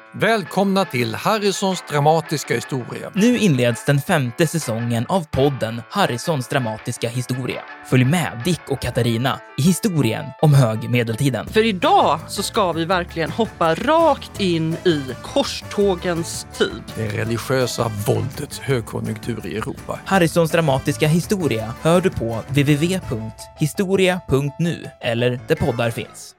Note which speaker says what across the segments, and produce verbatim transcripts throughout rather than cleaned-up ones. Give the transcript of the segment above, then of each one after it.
Speaker 1: Välkomna till Harrisons dramatiska historia.
Speaker 2: Nu inleds den femte säsongen av podden Harrisons dramatiska historia. Följ med Dick och Katarina i historien om högmedeltiden.
Speaker 3: För idag så ska vi verkligen hoppa rakt in i korstågens tid.
Speaker 1: Det religiösa våldets högkonjunktur i Europa.
Speaker 2: Harrisons dramatiska historia hör du på w w w punkt historia punkt nu eller där poddar finns.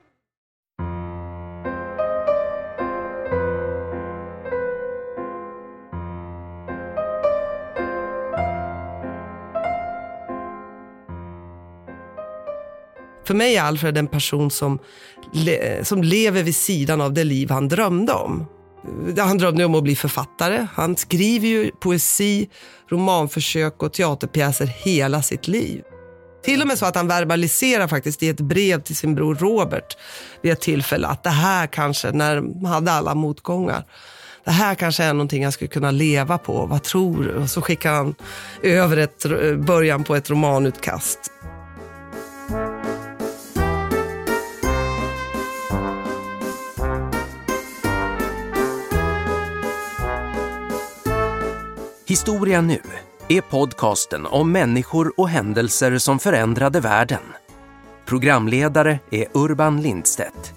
Speaker 4: För mig är Alfred en person som, le- som lever vid sidan av det liv han drömde om. Han drömde om att bli författare. Han skriver ju poesi, romanförsök och teaterpjäser hela sitt liv. Till och med så att han verbaliserar faktiskt i ett brev till sin bror Robert vid ett tillfälle att det här kanske, när han hade alla motgångar, det här kanske är någonting jag skulle kunna leva på. Vad tror du? Och så skickar han över ett, början på ett romanutkast.
Speaker 5: Historia nu är podcasten om människor och händelser som förändrade världen. Programledare är Urban Lindstedt.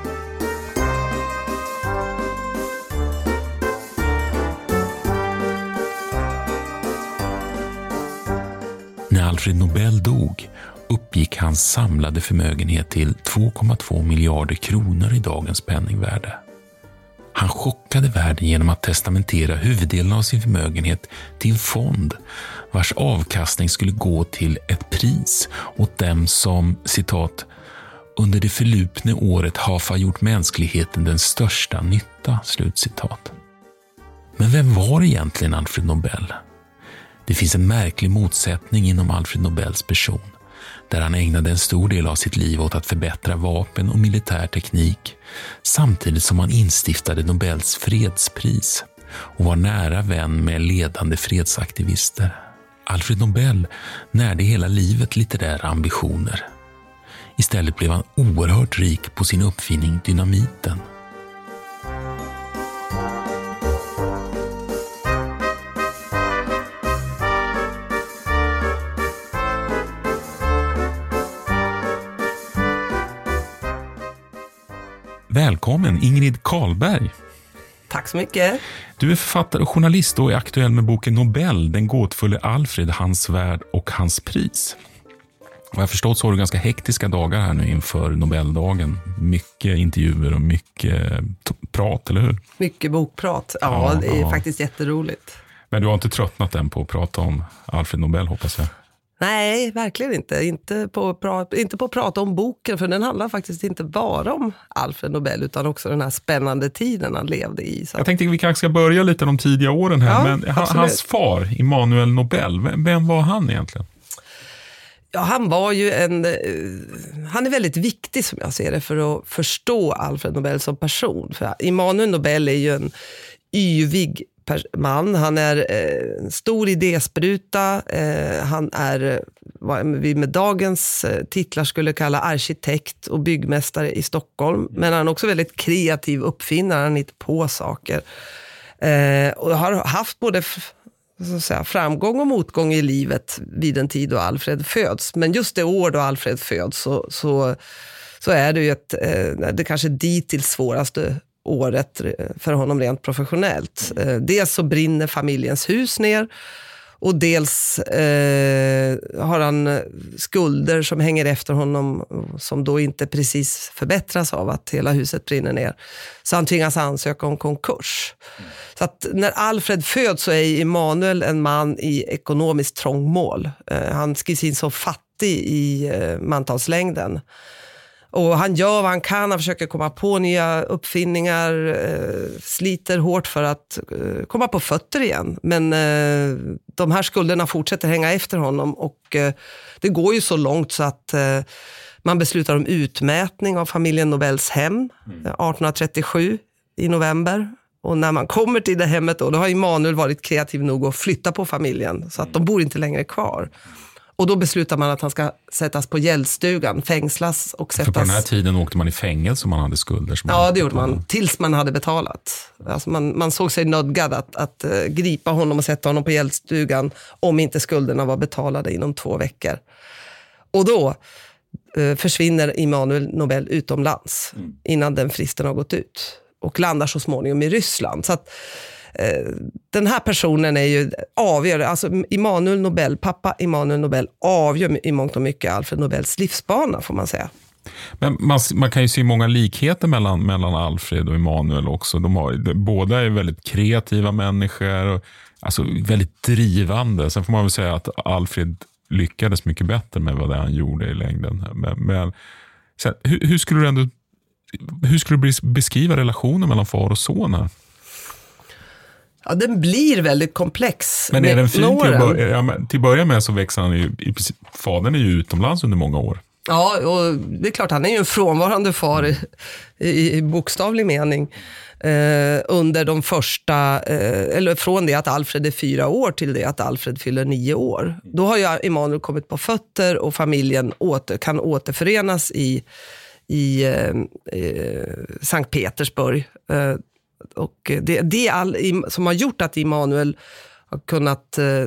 Speaker 6: När Alfred Nobel dog uppgick hans samlade förmögenhet till två komma två miljarder kronor i dagens penningvärde. Han chockade världen genom att testamentera huvuddelen av sin förmögenhet till en fond vars avkastning skulle gå till ett pris åt dem som, citat, under det förlupna året har gjort mänskligheten den största nytta, slutcitat. Men vem var egentligen Alfred Nobel? Det finns en märklig motsättning inom Alfred Nobels person, där han ägnade en stor del av sitt liv åt att förbättra vapen och militär teknik, samtidigt som han instiftade Nobels fredspris och var nära vän med ledande fredsaktivister. Alfred Nobel närde hela livet litterära ambitioner. Istället blev han oerhört rik på sin uppfinning dynamiten. Välkommen Ingrid Karlberg.
Speaker 4: Tack så mycket.
Speaker 6: Du är författare och journalist och är aktuell med boken Nobel, den gåtfulle Alfred, hans värld och hans pris. Och jag förstått så har du ganska hektiska dagar här nu inför Nobeldagen. Mycket intervjuer och mycket t- prat, eller hur?
Speaker 4: Mycket bokprat. Ja, ja det är ja. faktiskt jätteroligt.
Speaker 6: Men du har inte tröttnat än på att prata om Alfred Nobel, hoppas jag?
Speaker 4: Nej, verkligen inte. Inte på, pra- inte på att prata om boken, för den handlar faktiskt inte bara om Alfred Nobel utan också den här spännande tiden han levde i. Så.
Speaker 6: Jag tänkte att vi kanske ska börja lite de tidiga åren här, ja, men absolut. Hans far, Immanuel Nobel, vem, vem var han egentligen?
Speaker 4: Ja, han var ju en... Han är väldigt viktig som jag ser det för att förstå Alfred Nobel som person. För Immanuel Nobel är ju en yvig man. Han är eh, en stor idéspruta. Eh, han är vad vi med dagens eh, titlar skulle kalla arkitekt och byggmästare i Stockholm. Men han är också väldigt kreativ uppfinnare. Han hittar på saker. Eh, och har haft både f- så att säga, framgång och motgång i livet vid den tid då Alfred föds. Men just det år då Alfred föds så, så, så är det ju ett, eh, det kanske dittills svåraste året för honom rent professionellt. Mm. Dels så brinner familjens hus ner och dels eh, har han skulder som hänger efter honom som då inte precis förbättras av att hela huset brinner ner. Så han tvingas ansöka om konkurs. Mm. Så att när Alfred föds så är Immanuel en man i ekonomiskt trångmål. Eh, han skrivs in så fattig i eh, mantalslängden. Och han gör vad han kan, han försöker komma på nya uppfinningar, eh, sliter hårt för att eh, komma på fötter igen. Men eh, de här skulderna fortsätter hänga efter honom och eh, det går ju så långt så att eh, man beslutar om utmätning av familjen Nobels hem eh, arton trettiosju i november. Och när man kommer till det hemmet då, då har Immanuel varit kreativ nog att flytta på familjen så att de bor inte längre kvar. Och då beslutar man att han ska sättas på gäldstugan, fängslas och sättas...
Speaker 6: För på den här tiden åkte man i fängelse om man hade skulder. Som
Speaker 4: ja,
Speaker 6: man
Speaker 4: det gjorde man. Tills man hade betalat. Alltså man, man såg sig nödgad att, att uh, gripa honom och sätta honom på gäldstugan om inte skulderna var betalade inom två veckor. Och då uh, försvinner Immanuel Nobel utomlands mm. innan den fristen har gått ut. Och landar så småningom i Ryssland. Så att den här personen är ju avgör, alltså Immanuel Nobel, pappa Immanuel Nobel avgör i mångt och mycket Alfred Nobels livsbana, får man säga.
Speaker 6: Men man, man kan ju se många likheter mellan, mellan Alfred och Immanuel också. De har, båda är väldigt kreativa människor och alltså väldigt drivande. Sen får man väl säga att Alfred lyckades mycket bättre med vad det han gjorde i längden. Men, men sen, hur, hur skulle du ändå hur skulle du beskriva relationen mellan far och son här?
Speaker 4: Ja, den blir väldigt komplex.
Speaker 6: Men är den fin till att börja, ja, till börja med så växer han ju, i, fadern är ju utomlands under många år.
Speaker 4: Ja, och det är klart, han är ju en frånvarande far i, i, i bokstavlig mening. Eh, under de första, eh, eller från det att Alfred är fyra år till det att Alfred fyller nio år. Då har ju Immanuel kommit på fötter och familjen åter, kan återförenas i, i eh, Sankt Petersburg. Eh, Och det, det är all, som har gjort att Immanuel har kunnat eh,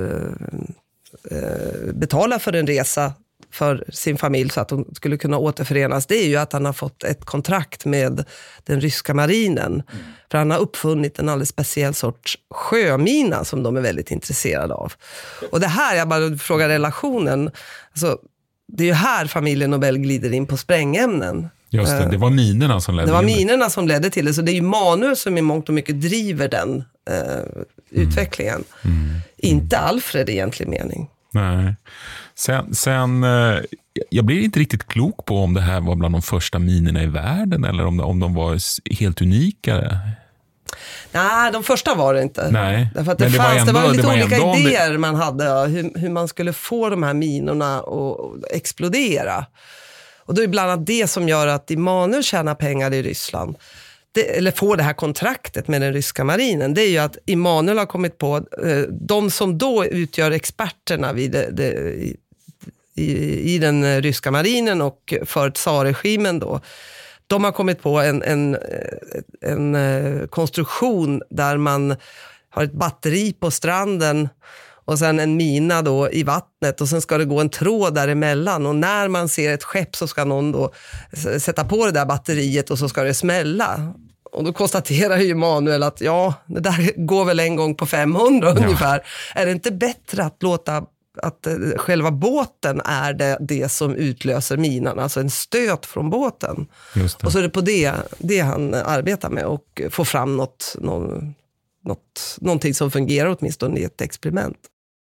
Speaker 4: eh, betala för en resa för sin familj så att de skulle kunna återförenas. Det är ju att han har fått ett kontrakt med den ryska marinen. Mm. För han har uppfunnit en alldeles speciell sorts sjömina som de är väldigt intresserade av. Och det här, jag bara frågar relationen, alltså, det är ju här familjen Nobel glider in på sprängämnen.
Speaker 6: Just det, det var minerna som ledde
Speaker 4: Det var
Speaker 6: in
Speaker 4: minerna som ledde till det. Så det är ju Immanuel som i mångt och mycket driver den eh, mm. utvecklingen. Mm. Inte Alfred i egentlig mening.
Speaker 6: Nej. Sen, sen, eh, jag blir inte riktigt klok på om det här var bland de första minerna i världen eller om, om de var helt unika.
Speaker 4: Nej, de första var det inte.
Speaker 6: Nej.
Speaker 4: Därför att det,
Speaker 6: det,
Speaker 4: fanns,
Speaker 6: var ändå,
Speaker 4: det var lite
Speaker 6: det var
Speaker 4: olika
Speaker 6: ändå,
Speaker 4: idéer
Speaker 6: det...
Speaker 4: man hade. Ja, hur, hur man skulle få de här minorna att explodera. Och då är bland annat det som gör att Immanuel tjänar pengar i Ryssland. Det, eller får det här kontraktet med den ryska marinen. Det är ju att Immanuel har kommit på, eh, de som då utgör experterna vid det, det, i, i, i den ryska marinen och för tsarregimen då. De har kommit på en, en, en, en konstruktion där man har ett batteri på stranden och sen en mina då i vattnet och sen ska det gå en tråd däremellan och när man ser ett skepp så ska någon då sätta på det där batteriet och så ska det smälla. Och då konstaterar ju Immanuel att ja, det där går väl en gång på femhundra ja. ungefär. Är det inte bättre att låta att själva båten är det, det som utlöser minan, alltså en stöt från båten. Just det. Och så är det på det, det han arbetar med och få fram något, någon, något, någonting som fungerar åtminstone i ett experiment.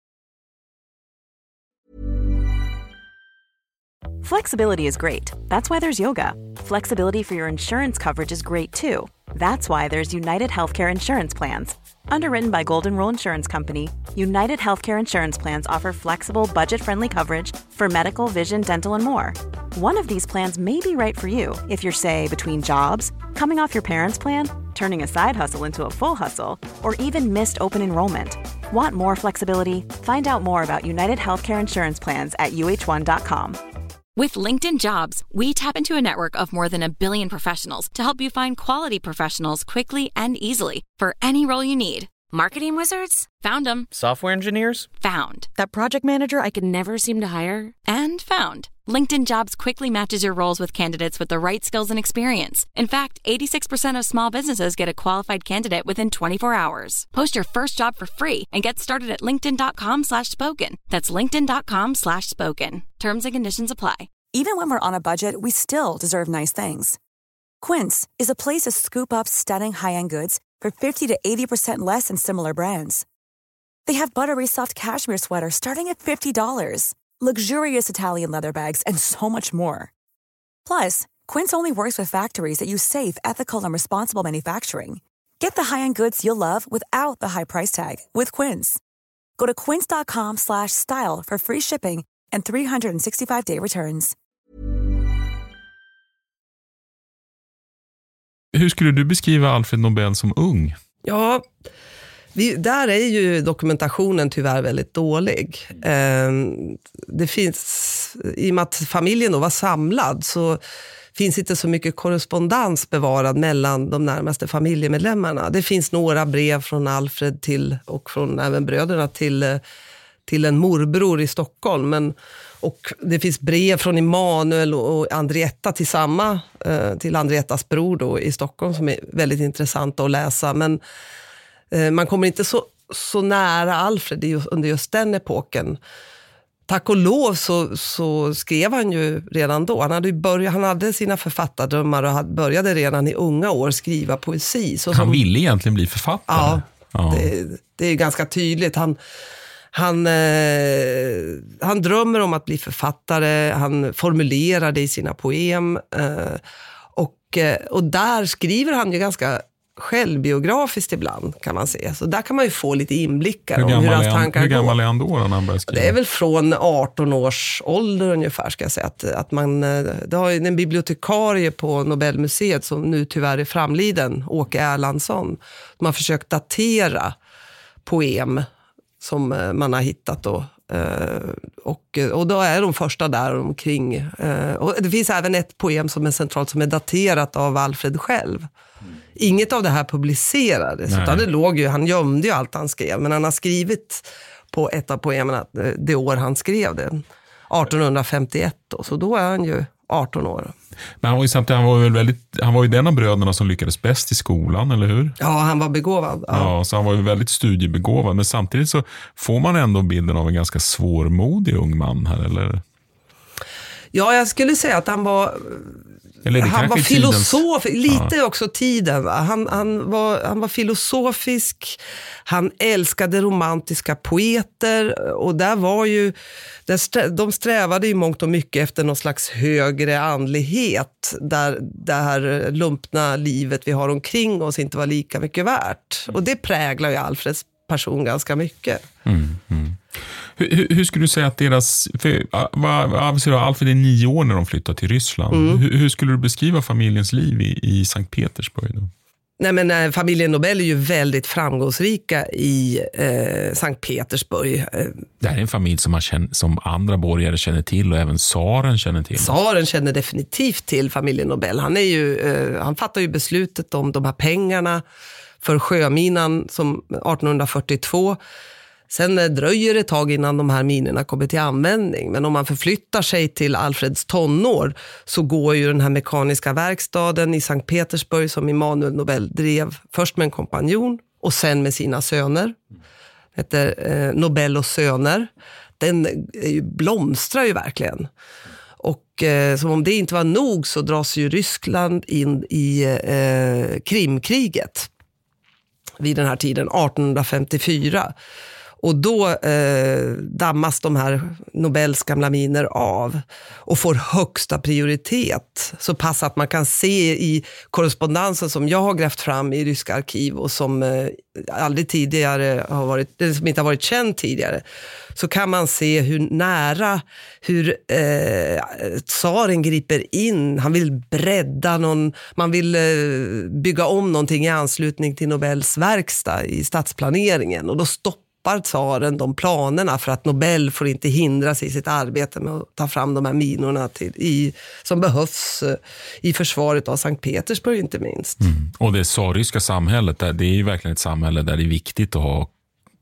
Speaker 7: Flexibility is great. That's why there's yoga. Flexibility for your insurance coverage is great too. That's why there's United Healthcare Insurance Plans. Underwritten by Golden Rule Insurance Company, United Healthcare Insurance Plans offer flexible, budget-friendly coverage for medical, vision, dental, and more. One of these plans may be right for you if you're, say, between jobs, coming off your parents' plan, turning a side hustle into a full hustle, or even missed open enrollment. Want more flexibility? Find out more about United Healthcare Insurance Plans at U H one dot com.
Speaker 8: With LinkedIn Jobs, we tap into a network of more than a billion professionals to help you find quality professionals quickly and easily for any role you need. Marketing wizards? Found them.
Speaker 2: Software engineers?
Speaker 8: Found.
Speaker 9: That project manager I could never seem to hire?
Speaker 8: And found. LinkedIn Jobs quickly matches your roles with candidates with the right skills and experience. In fact, eighty-six percent of small businesses get a qualified candidate within twenty-four hours. Post your first job for free and get started at linkedin.com slash spoken. That's linkedin.com slash spoken. Terms and conditions apply.
Speaker 9: Even when we're on a budget, we still deserve nice things. Quince is a place to scoop up stunning high-end goods for fifty to eighty percent less than similar brands. They have buttery soft cashmere sweaters starting at fifty dollars, luxurious Italian leather bags, and so much more. Plus, Quince only works with factories that use safe, ethical, and responsible manufacturing. Get the high-end goods you'll love without the high price tag with Quince. Go to quince.com slash style for free shipping and three sixty-five day returns.
Speaker 6: Hur skulle du beskriva Alfred Nobel som ung?
Speaker 4: Ja, Vi, där är ju dokumentationen tyvärr väldigt dålig. Eh, det finns, i och med att familjen då var samlad så finns inte så mycket korrespondens bevarad mellan de närmaste familjemedlemmarna. Det finns några brev från Alfred till, och från även bröderna till, till en morbror i Stockholm. Men, och det finns brev från Emanuel och Andrietta till samma, eh, till Andriettas bror då i Stockholm som är väldigt intressant att läsa. Men eh, man kommer inte så, så nära Alfred just, under just den epoken. Tack och lov så, så skrev han ju redan då. Han hade, ju börjat, han hade sina författardrömmar och hade, började redan i unga år skriva poesi. Så
Speaker 6: han som, ville egentligen bli författare.
Speaker 4: Ja,
Speaker 6: ja.
Speaker 4: Det, det är ganska tydligt. Han, han, eh, han drömmer om att bli författare. Han formulerar det i sina poem. Eh, och, och där skriver han ju ganska självbiografiskt ibland, kan man se. Så där kan man ju få lite inblickar
Speaker 6: hur
Speaker 4: om hur hans
Speaker 6: han,
Speaker 4: tankar
Speaker 6: hur
Speaker 4: går.
Speaker 6: Hur gammal är han då när han börjar skriva?
Speaker 4: Det är väl från arton års ålder ungefär, ska jag säga. Att, att man, det har ju en bibliotekarie på Nobelmuseet som nu tyvärr är framliden, Åke Erlandsson. De har försökt datera poem som man har hittat då. Och, och då är de första där omkring. Och det finns även ett poem som är centralt som är daterat av Alfred själv. Inget av det här publicerades, utan det låg ju, han gömde ju allt han skrev, men han har skrivit på ett av poemen det år han skrev det, arton femtioett då, så då är han ju arton år.
Speaker 6: Men han var ju samtidigt, han var ju väldigt, han var ju den av bröderna som lyckades bäst i skolan, eller hur?
Speaker 4: Ja, han var begåvad. Ja,
Speaker 6: ja så han var ju väldigt studiebegåvad, men samtidigt så får man ändå bilden av en ganska svårmodig ung man här, eller?
Speaker 4: Ja, jag skulle säga att han var... Han var filosof, lite ja. också tiden. Va? Han, han, var, han var filosofisk, han älskade romantiska poeter och där var ju, där, de strävade ju mångt och mycket efter någon slags högre andlighet där det här lumpna livet vi har omkring oss inte var lika mycket värt. Och det präglar ju Alfreds person ganska mycket.
Speaker 6: Mm, mm. Hur, hur skulle du säga att deras... För, Alfred är nio år när de flyttar till Ryssland. Mm. Hur, hur skulle du beskriva familjens liv i, i Sankt Petersburg då?
Speaker 4: Nej, men äh, familjen Nobel är ju väldigt framgångsrika i äh, Sankt Petersburg.
Speaker 6: Det här är en familj som, man känner, som andra borgare känner till och även tsaren känner till.
Speaker 4: Tsaren känner definitivt till familjen Nobel. Han, är ju, äh, han fattar ju beslutet om de här pengarna för sjöminan som arton fyrtiotvå. Sen dröjer det ett tag innan de här minerna kommer till användning. Men om man förflyttar sig till Alfreds tonår så går ju den här mekaniska verkstaden i Sankt Petersburg som Emanuel Nobel drev först med en kompanjon och sen med sina söner. Det heter eh, Nobel och söner. Den eh, blomstrar ju verkligen. Och eh, som om det inte var nog så dras ju Ryssland in i eh, Krimkriget vid den här tiden, arton femtiofyra. Och då eh, dammas de här Nobels gamla miner av och får högsta prioritet. Så pass att man kan se i korrespondensen som jag har grävt fram i ryska arkiv och som eh, aldrig tidigare har varit, eller som inte har varit känd tidigare. Så kan man se hur nära, hur eh, tsaren griper in. Han vill bredda någon, man vill eh, bygga om någonting i anslutning till Nobels verkstad i stadsplaneringen. Och då stoppar tsaren de planerna för att Nobel får inte hindras i sitt arbete med att ta fram de här minorna till, i, som behövs i försvaret av Sankt Petersburg inte minst.
Speaker 6: Mm. Och det tsarryska samhället, det är ju verkligen ett samhälle där det är viktigt att ha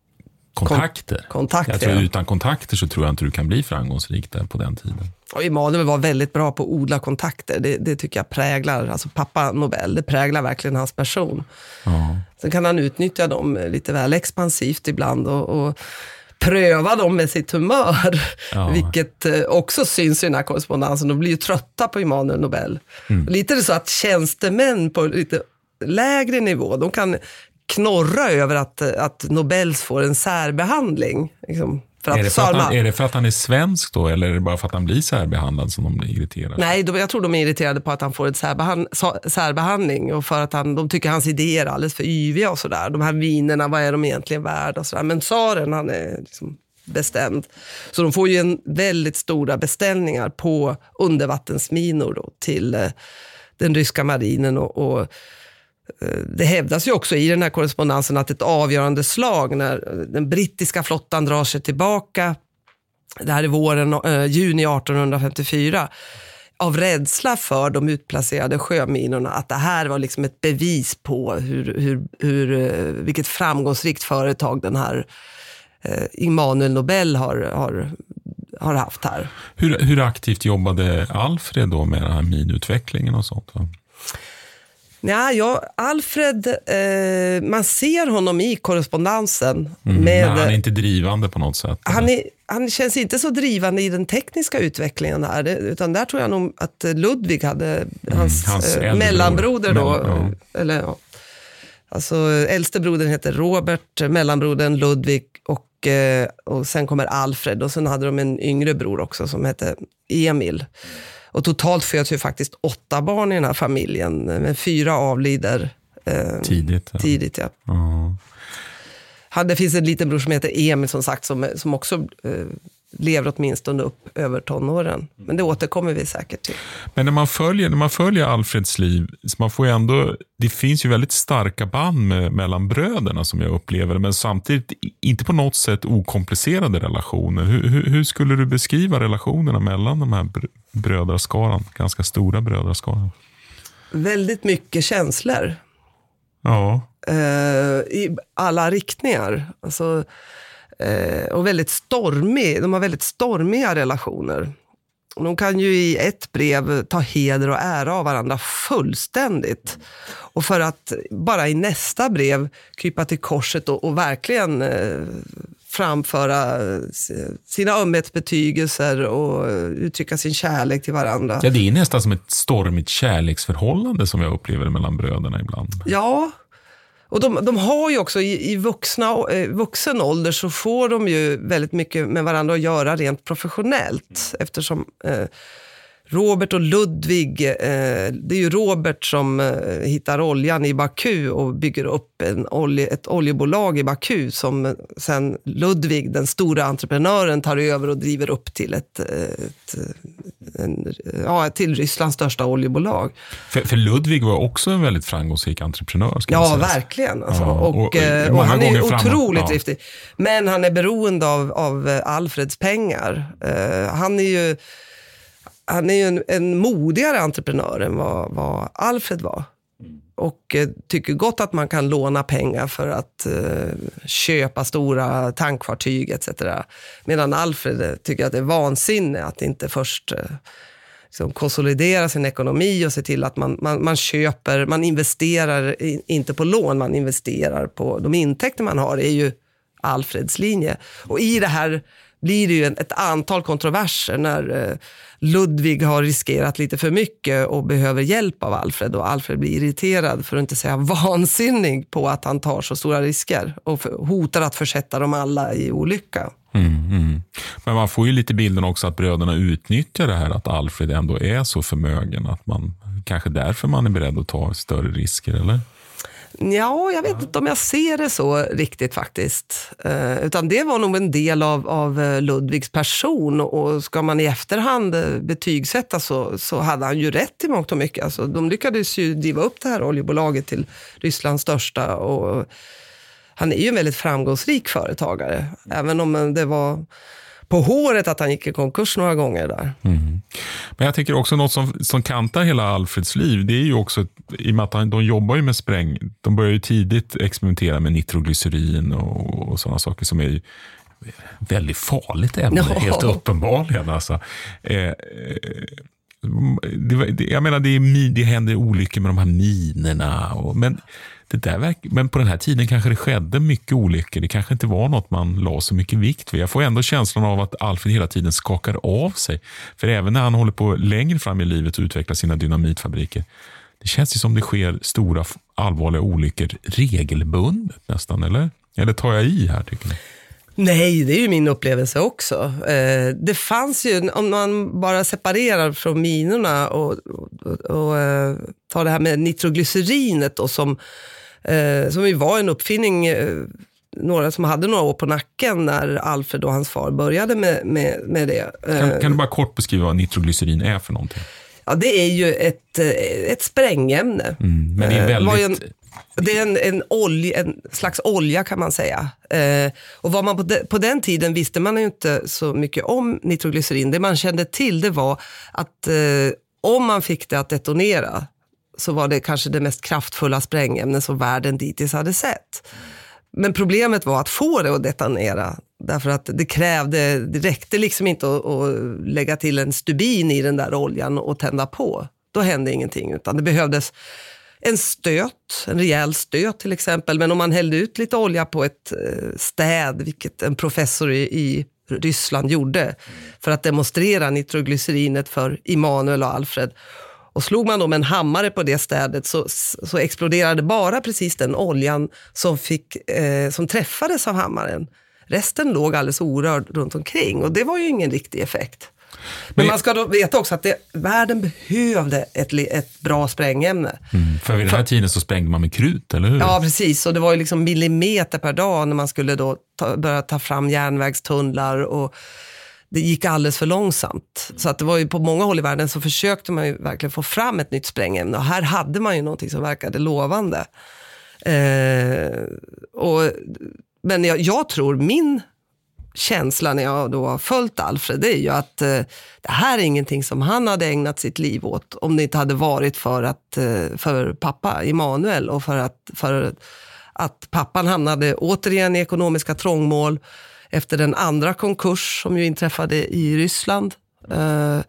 Speaker 6: kontakter.
Speaker 4: kontakter
Speaker 6: jag tror
Speaker 4: ja.
Speaker 6: Utan kontakter så tror jag inte du kan bli framgångsrik där på den tiden.
Speaker 4: Och Emanuel var väldigt bra på att odla kontakter. Det, det tycker jag präglar, alltså pappa Nobel, det präglar verkligen hans person.
Speaker 6: Ja.
Speaker 4: Sen kan han utnyttja dem lite väl expansivt ibland och, och pröva dem med sitt humör. Ja. Vilket också syns i den här korrespondensen. De blir ju trötta på Emanuel Nobel. Mm. Lite är det så att tjänstemän på lite lägre nivå, de kan knorra över att, att Nobels får en särbehandling. Liksom, för att
Speaker 6: är, det för att han, är det för att han är svensk då, eller är det bara för att han blir särbehandlad som de blir irriterade?
Speaker 4: Nej, de, jag tror de är irriterade på att han får en särbehand, särbehandling och för att han, de tycker hans idéer är alldeles för yviga och sådär. De här vinerna, vad är de egentligen värda och sådär. Men tsaren, han är liksom bestämd. Så de får ju en väldigt stora beställningar på undervattensminor då, till eh, den ryska marinen och, och Det hävdas ju också i den här korrespondensen att ett avgörande slag när den brittiska flottan drar sig tillbaka, det här är våren, eh, juni arton femtiofyra, av rädsla för de utplacerade sjöminorna, att det här var liksom ett bevis på hur, hur, hur, vilket framgångsrikt företag den här eh, Immanuel Nobel har, har, har haft här.
Speaker 6: Hur, hur aktivt jobbade Alfred då med den här minutvecklingen och sånt? Va?
Speaker 4: Ja, ja, Alfred, eh, man ser honom i korrespondensen.
Speaker 6: Mm,
Speaker 4: med,
Speaker 6: men han är inte drivande på något sätt?
Speaker 4: Han, är, han känns inte så drivande i den tekniska utvecklingen här, det, utan där tror jag nog att Ludvig hade, mm, hans, hans eh, mellanbroder då, Mellan, ja. eller ja. Alltså äldste brodern heter Robert, mellanbrodern Ludvig och, eh, och sen kommer Alfred, och sen hade de en yngre bror också som hette Emil. Och totalt föds ju faktiskt åtta barn i den här familjen, men fyra avlider eh,
Speaker 6: tidigt. Ja.
Speaker 4: tidigt ja.
Speaker 6: Uh-huh.
Speaker 4: Han, det finns en liten bror som heter Emil som sagt som, som också eh, lever åtminstone upp över tonåren. Men det återkommer vi säkert till.
Speaker 6: Men när man följer, när man följer Alfreds liv, så man får ju ändå, det finns ju väldigt starka band med, mellan bröderna som jag upplever, men samtidigt inte på något sätt okomplicerade relationer. Hur, hur, hur skulle du beskriva relationerna mellan de här brödraskaran, ganska stora brödraskaran?
Speaker 4: Väldigt mycket känslor.
Speaker 6: Ja.
Speaker 4: Uh, i alla riktningar. Alltså, uh, och väldigt stormig. De har väldigt stormiga relationer. De kan ju i ett brev ta heder och ära av varandra fullständigt. Och för att bara i nästa brev krypa till korset och, och verkligen uh, framföra sina ömhetsbetygelser och uttrycka sin kärlek till varandra.
Speaker 6: Ja, det är nästan som ett stormigt kärleksförhållande som jag upplever det mellan bröderna ibland.
Speaker 4: Ja, och de, de har ju också i, i vuxna, eh, vuxen ålder så får de ju väldigt mycket med varandra att göra rent professionellt. Eftersom eh, Robert och Ludvig, eh, det är ju Robert som eh, hittar oljan i Baku och bygger upp en olje, ett oljebolag i Baku som sen Ludvig, den stora entreprenören, tar över och driver upp till ett, ett en, ja, till Rysslands största oljebolag.
Speaker 6: För, för Ludvig var också en väldigt framgångsrik entreprenör. Ska
Speaker 4: ja,
Speaker 6: man säga.
Speaker 4: verkligen. Alltså.
Speaker 6: Ja,
Speaker 4: och, och,
Speaker 6: och,
Speaker 4: och han är ju otroligt
Speaker 6: ja.
Speaker 4: driftig. Men han är beroende av, av Alfreds pengar. Uh, han är ju Han är ju en, en modigare entreprenör än vad, vad Alfred var. Och eh, tycker gott att man kan låna pengar för att eh, köpa stora tankfartyg et cetera. Medan Alfred eh, tycker att det är vansinne att inte först eh, liksom konsolidera sin ekonomi och se till att man, man, man köper, man investerar i, inte på lån, man investerar på de intäkter man har. Det är ju Alfreds linje. Och i det här blir det ju ett antal kontroverser när eh, Ludvig har riskerat lite för mycket och behöver hjälp av Alfred, och Alfred blir irriterad, för att inte säga vansinnig, på att han tar så stora risker och för, hotar att försätta dem alla i olycka.
Speaker 6: Mm, mm. Men man får ju lite bilden också att bröderna utnyttjar det här att Alfred ändå är så förmögen, att man kanske därför man är beredd att ta större risker, eller?
Speaker 4: Ja, jag vet inte om jag ser det så riktigt faktiskt. Eh, utan det var nog en del av, av Ludvigs person, och ska man i efterhand betygsätta så, så hade han ju rätt i mångt och mycket. Alltså, de lyckades ju driva upp det här oljebolaget till Rysslands största, och han är ju en väldigt framgångsrik företagare, även om det var på håret att han gick i konkurs några gånger där.
Speaker 6: Mm. Men jag tänker också något som, som kantar hela Alfreds liv, det är ju också, i och med att han, de jobbar ju med spräng, de börjar ju tidigt experimentera med nitroglycerin och, och sådana saker som är ju väldigt farligt ämne, ja. Helt uppenbarligen. Alltså. Eh, det, det, jag menar, det, är, det händer olyckor med de här minerna, och, men det där verk, men på den här tiden kanske det skedde mycket olyckor. Det kanske inte var något man la så mycket vikt vid. Jag får ändå känslan av att Alfred hela tiden skakar av sig. För även när han håller på längre fram i livet och utvecklar sina dynamitfabriker, det känns ju som det sker stora allvarliga olyckor regelbundet nästan, eller? Eller tar jag i här, tycker ni?
Speaker 4: Nej, det är ju min upplevelse också. Eh, det fanns ju, om man bara separerar från minorna och, och, och eh, tar det här med nitroglycerinet då, som, eh, som ju var en uppfinning, eh, några som hade några år på nacken när Alfred och hans far började med, med, med det.
Speaker 6: Kan, kan du bara kort beskriva vad nitroglycerin är för någonting?
Speaker 4: Ja, det är ju ett, ett sprängämne.
Speaker 6: Mm, men det är väldigt...
Speaker 4: Det, en, det är en, en, olja, en slags olja kan man säga. Eh, och vad man på, de, på den tiden visste man ju inte så mycket om nitroglycerin. Det man kände till det var att eh, om man fick det att detonera så var det kanske det mest kraftfulla sprängämne som världen dittills hade sett. Men problemet var att få det att detonera. Därför att det krävde, det räckte liksom inte att, att lägga till en stubin i den där oljan och tända på. Då hände ingenting, utan det behövdes en stöt, en rejäl stöt till exempel. Men om man hällde ut lite olja på ett städ, vilket en professor i, i Ryssland gjorde för att demonstrera nitroglycerinet för Immanuel och Alfred. Och slog man då med en hammare på det städet så, så exploderade bara precis den oljan som, fick, eh, som träffades av hammaren. Resten låg alldeles orörd runt omkring och det var ju ingen riktig effekt. Men, Men man ska då veta också att det, världen behövde ett, ett bra sprängämne.
Speaker 6: Mm, för vid den här tiden så sprängde man med krut, eller hur?
Speaker 4: Ja, precis. Och det var ju liksom millimeter per dag när man skulle då ta, börja ta fram järnvägstunnlar och det gick alldeles för långsamt. Så att det var ju på många håll i världen så försökte man ju verkligen få fram ett nytt sprängämne. Och här hade man ju någonting som verkade lovande. Eh, och, men jag, jag tror min känsla när jag då har följt Alfred, det är ju att eh, det här är ingenting som han hade ägnat sitt liv åt om det inte hade varit för, att, eh, för pappa Immanuel och för att, för att pappan hamnade återigen i ekonomiska trångmål efter den andra konkurs som ju inträffade i Ryssland. Uh,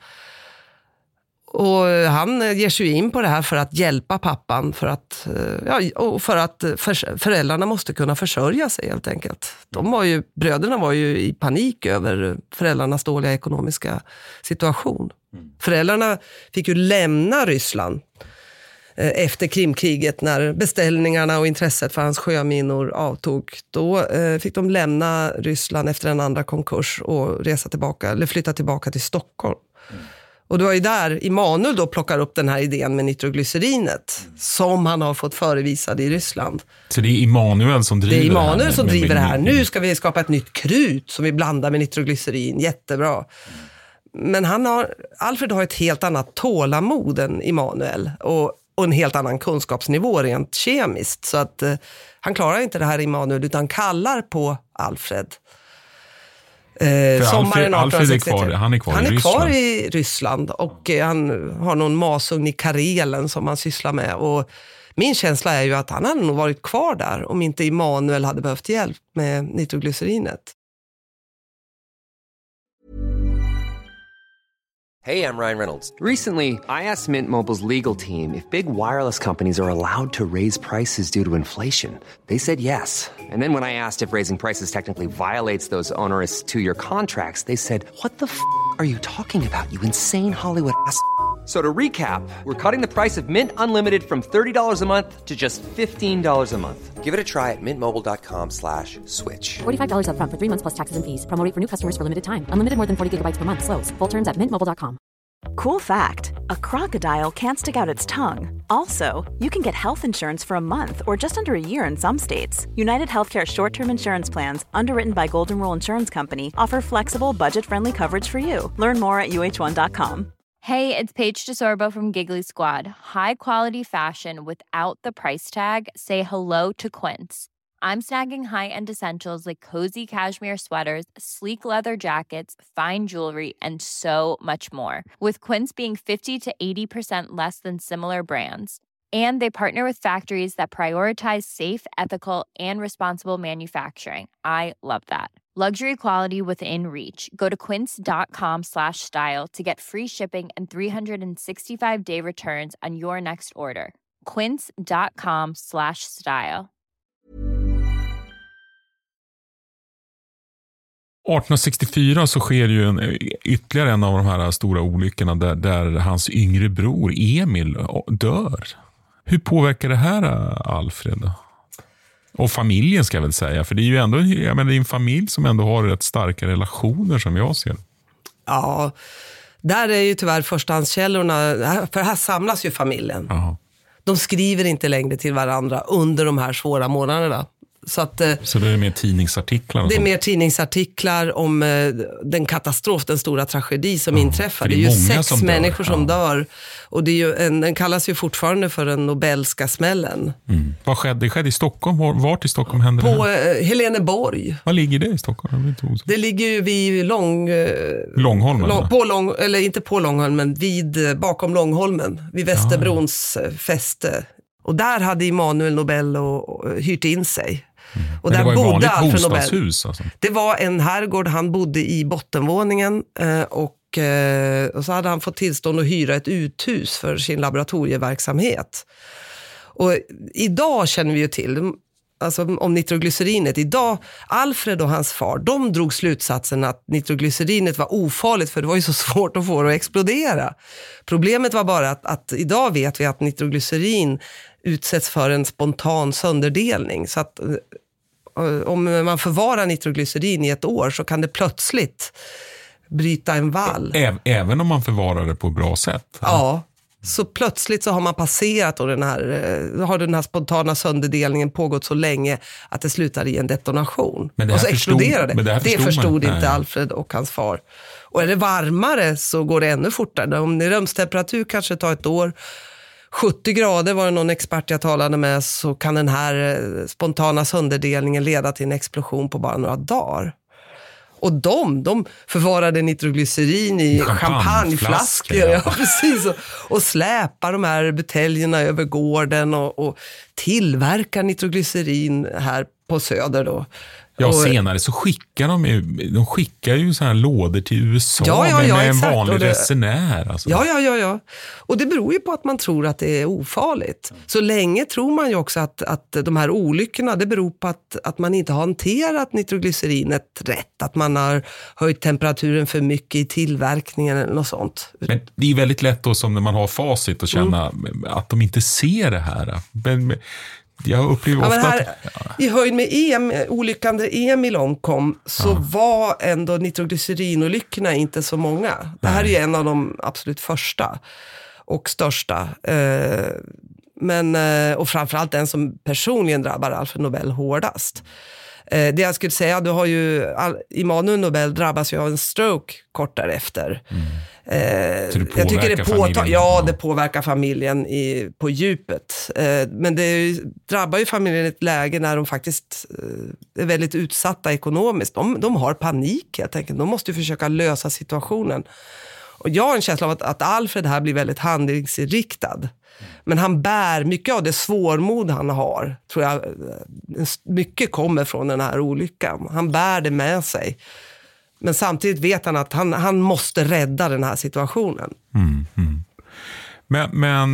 Speaker 4: och han ger sig in på det här för att hjälpa pappan, för att, uh, ja, och för att för, föräldrarna måste kunna försörja sig helt enkelt. De var ju, bröderna var ju i panik över föräldrarnas dåliga ekonomiska situation. Mm. Föräldrarna fick ju lämna Ryssland efter Krimkriget när beställningarna och intresset för hans sjöminor avtog. Då eh, fick de lämna Ryssland efter en andra konkurs och resa tillbaka, eller flytta tillbaka till Stockholm. Mm. Och det var ju där Immanuel då plockar upp den här idén med nitroglycerinet mm. som han har fått förevisad i Ryssland.
Speaker 6: Så det är Immanuel som driver det här? Det är
Speaker 4: Immanuel
Speaker 6: med,
Speaker 4: som
Speaker 6: med,
Speaker 4: driver
Speaker 6: med,
Speaker 4: det här. Nu ska vi skapa ett nytt krut som vi blandar med nitroglycerin. Jättebra. Mm. Men han har, Alfred har ett helt annat tålamod än Immanuel och och en helt annan kunskapsnivå rent kemiskt. Så att eh, han klarar inte det här Immanuel utan kallar på Alfred.
Speaker 6: Eh, Alfred, Alfred är kvar, han är kvar
Speaker 4: han
Speaker 6: i
Speaker 4: är
Speaker 6: Ryssland.
Speaker 4: kvar i Ryssland och eh, han har någon masugn i Karelen som han sysslar med. Och min känsla är ju att han hade nog varit kvar där om inte Immanuel hade behövt hjälp med nitroglycerinet.
Speaker 5: Hey, I'm Ryan Reynolds. Recently, I asked Mint Mobile's legal team if big wireless companies are allowed to raise prices due to inflation. They said yes. And then when I asked if raising prices technically violates those onerous two-year contracts, they said, what the f*** are you talking about, you insane Hollywood ass f- So to recap, we're cutting the price of Mint Unlimited from thirty dollars a month to just fifteen dollars a month. Give it a try at mintmobile.com slash switch.
Speaker 10: forty-five dollars up front for three months plus taxes and fees. Promo rate for new customers for limited time. Unlimited more than forty gigabytes per month. Slows full terms at mint mobile dot com.
Speaker 7: Cool fact, a crocodile can't stick out its tongue. Also, you can get health insurance for a month or just under a year in some states. United Healthcare short-term insurance plans, underwritten by Golden Rule Insurance Company, offer flexible, budget-friendly coverage for you. Learn more at U H one dot com.
Speaker 11: Hey, it's Paige DeSorbo from Giggly Squad. High quality fashion without the price tag. Say hello to Quince. I'm snagging high-end essentials like cozy cashmere sweaters, sleek leather jackets, fine jewelry, and so much more. With Quince being fifty to eighty percent less than similar brands. And they partner with factories that prioritize safe, ethical, and responsible manufacturing. I love that. Luxury quality within reach. Go to quince.com slash style to get free shipping and three sixty-five day returns on your next order. Quince.com slash style.
Speaker 6: arton sextiofyra så sker ju en, ytterligare en av de här stora olyckorna där, där hans yngre bror Emil dör. Hur påverkar det här Alfred? Och familjen ska jag väl säga, för det är ju ändå jag menar, det är en familj som ändå har rätt starka relationer som jag ser.
Speaker 4: Ja, där är ju tyvärr förstahandskällorna, för här samlas ju familjen.
Speaker 6: Aha.
Speaker 4: De skriver inte längre till varandra under de här svåra månaderna. Så, att,
Speaker 6: så det är mer tidningsartiklar?
Speaker 4: Det är
Speaker 6: sånt.
Speaker 4: mer tidningsartiklar om eh, den katastrof, den stora tragedi som ja, inträffar. Det är, det är ju sex som människor dör. som ja. dör. Och det är ju en, den kallas ju fortfarande för den Nobelska smällen.
Speaker 6: Mm. Vad skedde? Det skedde i Stockholm? Var, vart i Stockholm hände
Speaker 4: På
Speaker 6: det här?
Speaker 4: Eh, Heleneborg.
Speaker 6: Var ligger det i Stockholm?
Speaker 4: Det ligger ju vid Lång... Eh,
Speaker 6: Långholmen?
Speaker 4: Lång, på Lång, eller inte på Långholmen, men vid, bakom Långholmen. Vid Västerbrons ja. fäste. Och där hade Immanuel Nobel och, och hyrt in sig.
Speaker 6: Mm.
Speaker 4: Och
Speaker 6: Men
Speaker 4: där
Speaker 6: det var
Speaker 4: bodde
Speaker 6: ett vanligt bostadshus alltså.
Speaker 4: Det var en herrgård, han bodde i bottenvåningen eh, och, eh, och så hade han fått tillstånd att hyra ett uthus för sin laboratorieverksamhet. Och idag känner vi ju till, alltså om nitroglycerinet, idag, Alfred och hans far, de drog slutsatsen att nitroglycerinet var ofarligt för det var ju så svårt att få det att explodera. Problemet var bara att, att idag vet vi att nitroglycerin utsätts för en spontan sönderdelning. Så att om man förvarar nitroglycerin i ett år så kan det plötsligt bryta en vall.
Speaker 6: Även om man förvarar det på bra sätt?
Speaker 4: Ja, så plötsligt så har man passerat och den här, har den här spontana sönderdelningen pågått så länge att det slutar i en detonation.
Speaker 6: Men det
Speaker 4: och så
Speaker 6: förstod,
Speaker 4: exploderar det. Det förstod, det förstod inte
Speaker 6: Nej.
Speaker 4: Alfred och hans far. Och är det varmare så går det ännu fortare. Om det rumstemperatur kanske tar ett år, sjuttio grader var det någon expert jag talade med, så kan den här spontana sönderdelningen leda till en explosion på bara några dagar. Och de, de förvarade nitroglycerin i champagneflaskor. Ja, precis. Och, och släpar de här buteljerna över gården och, och tillverkar nitroglycerin här på Söder då.
Speaker 6: Ja,
Speaker 4: och,
Speaker 6: senare så skickar de ju, de skickar ju så här lådor till U S A ja, ja, ja, med en exakt. vanlig det, resenär. Alltså.
Speaker 4: Ja, ja, ja, ja. Och det beror ju på att man tror att det är ofarligt. Så länge tror man ju också att, att de här olyckorna, det beror på att, att man inte har hanterat nitroglycerinet rätt. Att man har höjt temperaturen för mycket i tillverkningen eller något sånt.
Speaker 6: Men det är väldigt lätt då som när man har facit att känna mm. att de inte ser det här. Men, jag upplever ofta
Speaker 4: ja, här,
Speaker 6: att... Ja.
Speaker 4: I höjd med Em, olyckan där Emil omkom så ja. var ändå nitroglycerinolyckorna inte så många. Det här Nej. är en av de absolut första och största. Eh, men, eh, och framförallt den som personligen drabbar Alfred Nobel hårdast. Eh, det jag skulle säga, du har ju Immanuel Nobel drabbas ju av en stroke kort därefter. Mm. Eh,
Speaker 6: Så det
Speaker 4: jag tycker det påtar, ja, det
Speaker 6: ja.
Speaker 4: påverkar familjen i, på djupet. Eh, men det är ju, drabbar ju familjen i ett läge när de faktiskt eh, är väldigt utsatta ekonomiskt. De, de har panik helt enkelt. De måste ju försöka lösa situationen. Och jag har en känsla av att, att Alfred här blir väldigt handlingsinriktad. Men han bär mycket av det svårmod han har. Tror jag, mycket kommer från den här olyckan. Han bär det med sig. Men samtidigt vet han att han, han måste rädda den här situationen.
Speaker 6: Mm, mm. Men, men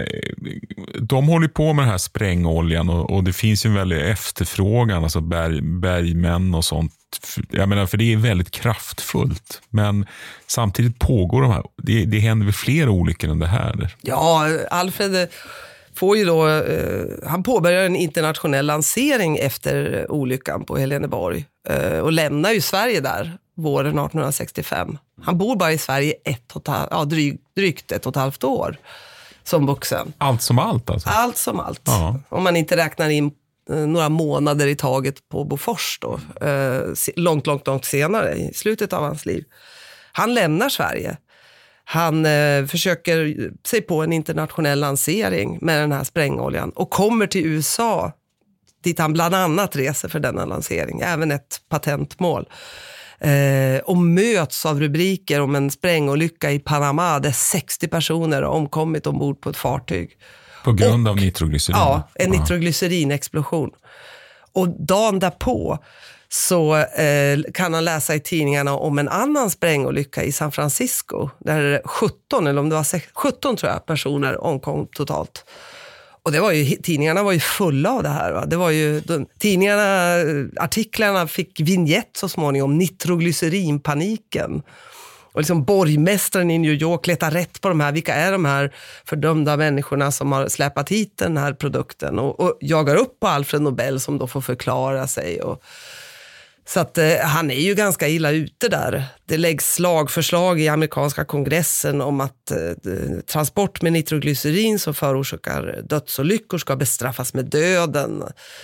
Speaker 6: de håller på med den här sprängoljan och, och det finns ju en väldig efterfrågan, alltså berg, bergmän och sånt. Jag menar, för det är väldigt kraftfullt. Men samtidigt pågår de här, det, det händer väl fler olyckor än det här?
Speaker 4: Ja, Alfred får ju då, eh, han påbörjar en internationell lansering efter olyckan på Heleneborg eh, och lämnar ju Sverige där våren arton sextiofem. Han bor bara i Sverige ett och ett halvt, ja, dryg, drygt ett och ett halvt år som vuxen.
Speaker 6: Allt som allt alltså?
Speaker 4: Allt som allt.
Speaker 6: Ja.
Speaker 4: Om man inte räknar in eh, några månader i taget på Bofors då. Eh, långt, långt, långt senare i slutet av hans liv. Han lämnar Sverige. Han eh, försöker sig på en internationell lansering med den här sprängoljan och kommer till U S A dit han bland annat reser för denna lansering, även ett patentmål. Eh, och möts av rubriker om en sprängolycka i Panama där sextio personer har omkommit ombord på ett fartyg.
Speaker 6: På grund
Speaker 4: och,
Speaker 6: av nitroglycerin?
Speaker 4: Ja, en ja. nitroglycerinexplosion. Och dagen därpå så eh, kan han läsa i tidningarna om en annan sprängolycka i San Francisco där sjutton, eller om det var sex, sjutton tror jag, personer omkom totalt. Och det var ju, tidningarna var ju fulla av det här. Va? Det var ju, de, tidningarna, artiklarna fick vignett så småningom, nitroglycerinpaniken. Och liksom borgmästaren i New York letar rätt på de här, vilka är de här fördömda människorna som har släpat hit den här produkten. Och, och jagar upp på Alfred Nobel som då får förklara sig. Och, så att eh, han är ju ganska illa ute där. Det läggs lagförslag i amerikanska kongressen om att eh, transport med nitroglycerin som förorsakar dödsolyckor ska bestraffas med döden. Mm.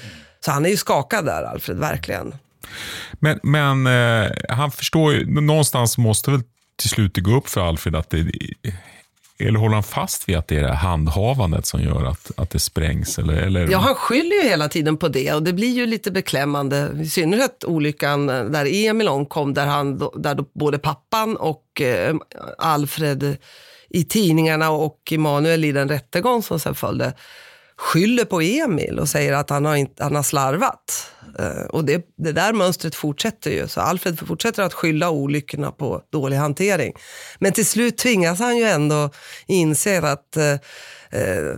Speaker 4: Så han är ju skakad där, Alfred, verkligen.
Speaker 6: Men, men eh, han förstår ju, någonstans måste väl till slut gå upp för Alfred att det, eller håller han fast vid att det är det handhavandet som gör att, att det sprängs? Eller, eller...
Speaker 4: Ja, han skyller ju hela tiden på det och det blir ju lite beklämmande. I synnerhet olyckan där Emil omkom, där, han, där då både pappan och eh, Alfred i tidningarna och Emanuel i den rättegång som sen följde skyller på Emil och säger att han har, inte, han har slarvat. Uh, och det, det där mönstret fortsätter ju. Så Alfred fortsätter att skylla olyckorna på dålig hantering. Men till slut tvingas han ju ändå inse att uh, uh,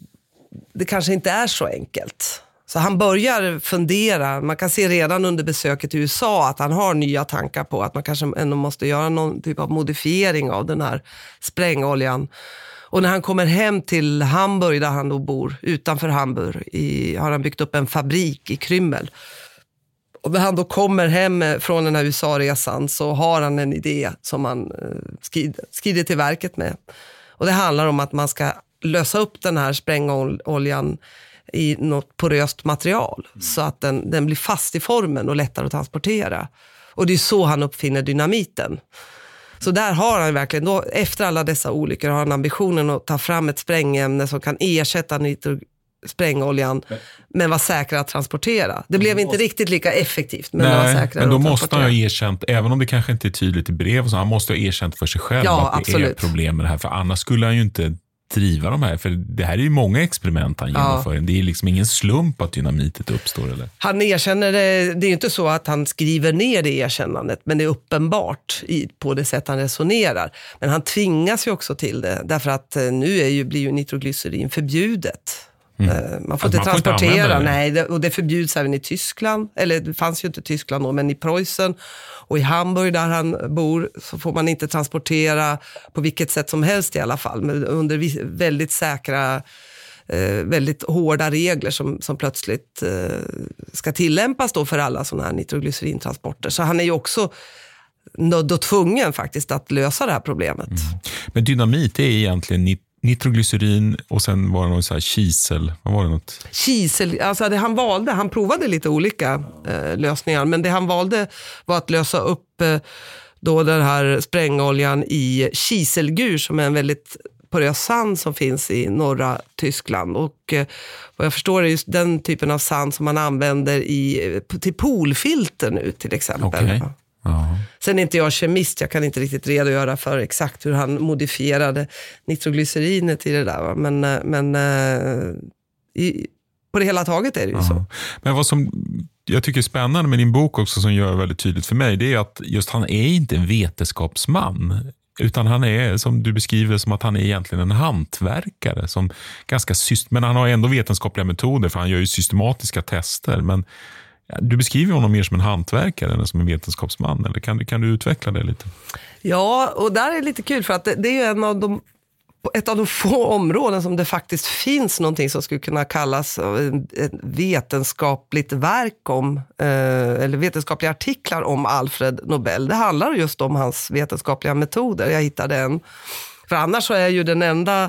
Speaker 4: det kanske inte är så enkelt. Så han börjar fundera. Man kan se redan under besöket i U S A att han har nya tankar på att man kanske ändå måste göra någon typ av modifiering av den här sprängoljan. Och när han kommer hem till Hamburg, där han då bor, utanför Hamburg, i, har han byggt upp en fabrik i Krümmel. Och när han då kommer hem från den här U S A-resan så har han en idé som han skrider, skrider till verket med. Och det handlar om att man ska lösa upp den här sprängoljan i något poröst material. Mm. Så att den, den blir fast i formen och lättare att transportera. Och det är så han uppfinner dynamiten. Så där har han verkligen, då, efter alla dessa olyckor har han ambitionen att ta fram ett sprängämne som kan ersätta nitro- sprängoljan men var säkra att transportera. Det blev inte riktigt lika effektivt, men
Speaker 6: Nej,
Speaker 4: det var säkrare
Speaker 6: men då
Speaker 4: att
Speaker 6: måste han ha erkänt, även om det kanske inte är tydligt i brev, så han måste ha erkänt för sig själv
Speaker 4: ja,
Speaker 6: att det absolut. är ett problem med det här, för annars skulle han ju inte driva de här, för det här är ju många experiment han genomför. Ja. Det är liksom ingen slump att dynamitet uppstår, eller? Han
Speaker 4: erkänner det, det är ju inte så att han skriver ner det erkännandet, men det är uppenbart i, på det sätt han resonerar. Men han tvingas ju också till det, därför att nu är ju, blir ju nitroglycerin förbjudet. Mm. Man får inte man transportera, får inte nej, det, och det förbjuds även i Tyskland, eller det fanns ju inte i Tyskland då, men i Preussen och i Hamburg där han bor så får man inte transportera på vilket sätt som helst i alla fall, men under väldigt säkra, eh, väldigt hårda regler som, som plötsligt eh, ska tillämpas då för alla sådana här nitroglycerintransporter. Så han är ju också nödd och tvungen faktiskt att lösa det här problemet. Mm.
Speaker 6: Men dynamit är egentligen nit- nitroglycerin och sen var det något så här kisel. Vad var det något?
Speaker 4: Kisel, alltså det han valde, han provade lite olika eh, lösningar, men det han valde var att lösa upp eh, då den här sprängoljan i kiselgur som är en väldigt porös sand som finns i norra Tyskland. Och eh, vad jag förstår är just den typen av sand som man använder i, till poolfilter nu till exempel.
Speaker 6: Okay. Ja.
Speaker 4: Sen är inte jag kemist, jag kan inte riktigt redogöra för exakt hur han modifierade nitroglycerinet i det där. Va? Men, men i, på det hela taget är det ju ja. så.
Speaker 6: Men vad som jag tycker är spännande med din bok också, som gör väldigt tydligt för mig, det är att just han är inte en vetenskapsman, utan han är, som du beskriver, som att han är egentligen en hantverkare som ganska syst- men han har ändå vetenskapliga metoder, för han gör ju systematiska tester, men du beskriver honom mer som en hantverkare än som en vetenskapsman, eller kan, kan du utveckla det lite?
Speaker 4: Ja, och där är det lite kul för att det, det är ju en av de, ett av de få områden som det faktiskt finns någonting som skulle kunna kallas ett vetenskapligt verk om, eh, eller vetenskapliga artiklar om Alfred Nobel. Det handlar just om hans vetenskapliga metoder. Jag hittade en. För annars så är ju den enda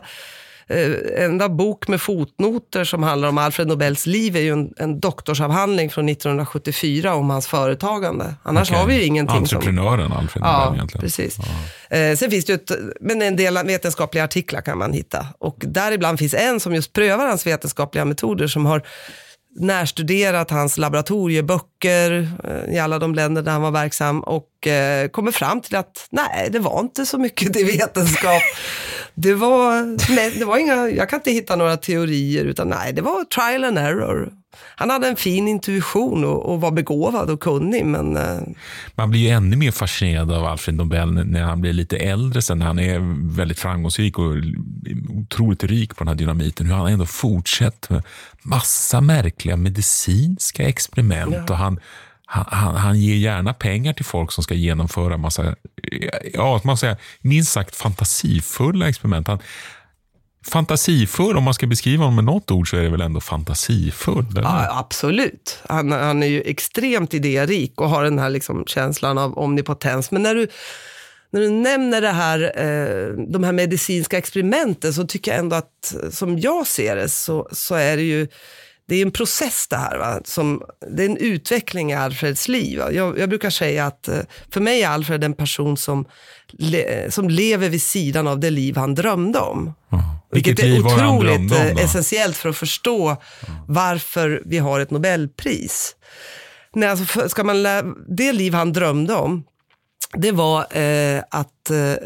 Speaker 4: Eh, enda bok med fotnoter som handlar om Alfred Nobels liv är ju en, en doktorsavhandling från nittonhundrasjuttiofyra om hans företagande. Annars okay. har vi ju ingenting.
Speaker 6: Entreprenören
Speaker 4: som...
Speaker 6: Alfred Nobel
Speaker 4: ja,
Speaker 6: egentligen.
Speaker 4: Precis. Ja. Eh, sen finns det ju ett, men en del vetenskapliga artiklar kan man hitta. Och där ibland finns en som just prövar hans vetenskapliga metoder, som har närstuderat hans laboratorieböcker i alla de länder där han var verksam och eh, kommer fram till att nej, det var inte så mycket till vetenskap. Det var, nej, det var inga, jag kan inte hitta några teorier, utan nej, det var trial and error. Han hade en fin intuition och, och var begåvad och kunnig, men... Eh...
Speaker 6: Man blir ju ännu mer fascinerad av Alfred Nobel när han blir lite äldre sen. Han är väldigt framgångsrik och otroligt rik på den här dynamiten. Hur han ändå fortsätter med massa märkliga medicinska experiment. Ja. Och han, han, han, han ger gärna pengar till folk som ska genomföra massa, ja, man säger, minst sagt fantasifulla experiment. Han, Fantasifull, om man ska beskriva honom med något ord, så är det väl ändå fantasifull? Eller?
Speaker 4: Ja, absolut. Han, han är ju extremt idérik och har den här liksom känslan av omnipotens. Men när du, när du nämner det här, eh, de här medicinska experimenten, så tycker jag ändå att, som jag ser det, så, så är det ju det är en process det här. Va? Som, det är en utveckling i Alfreds liv. Va? Jag, jag brukar säga att för mig är Alfred en person som, le, som lever vid sidan av det liv han drömde om.
Speaker 6: Mm.
Speaker 4: Vilket,
Speaker 6: Vilket
Speaker 4: är otroligt
Speaker 6: om,
Speaker 4: essentiellt för att förstå mm. varför vi har ett Nobelpris. Nej, alltså, ska man lä- det liv han drömde om, det var eh, att eh,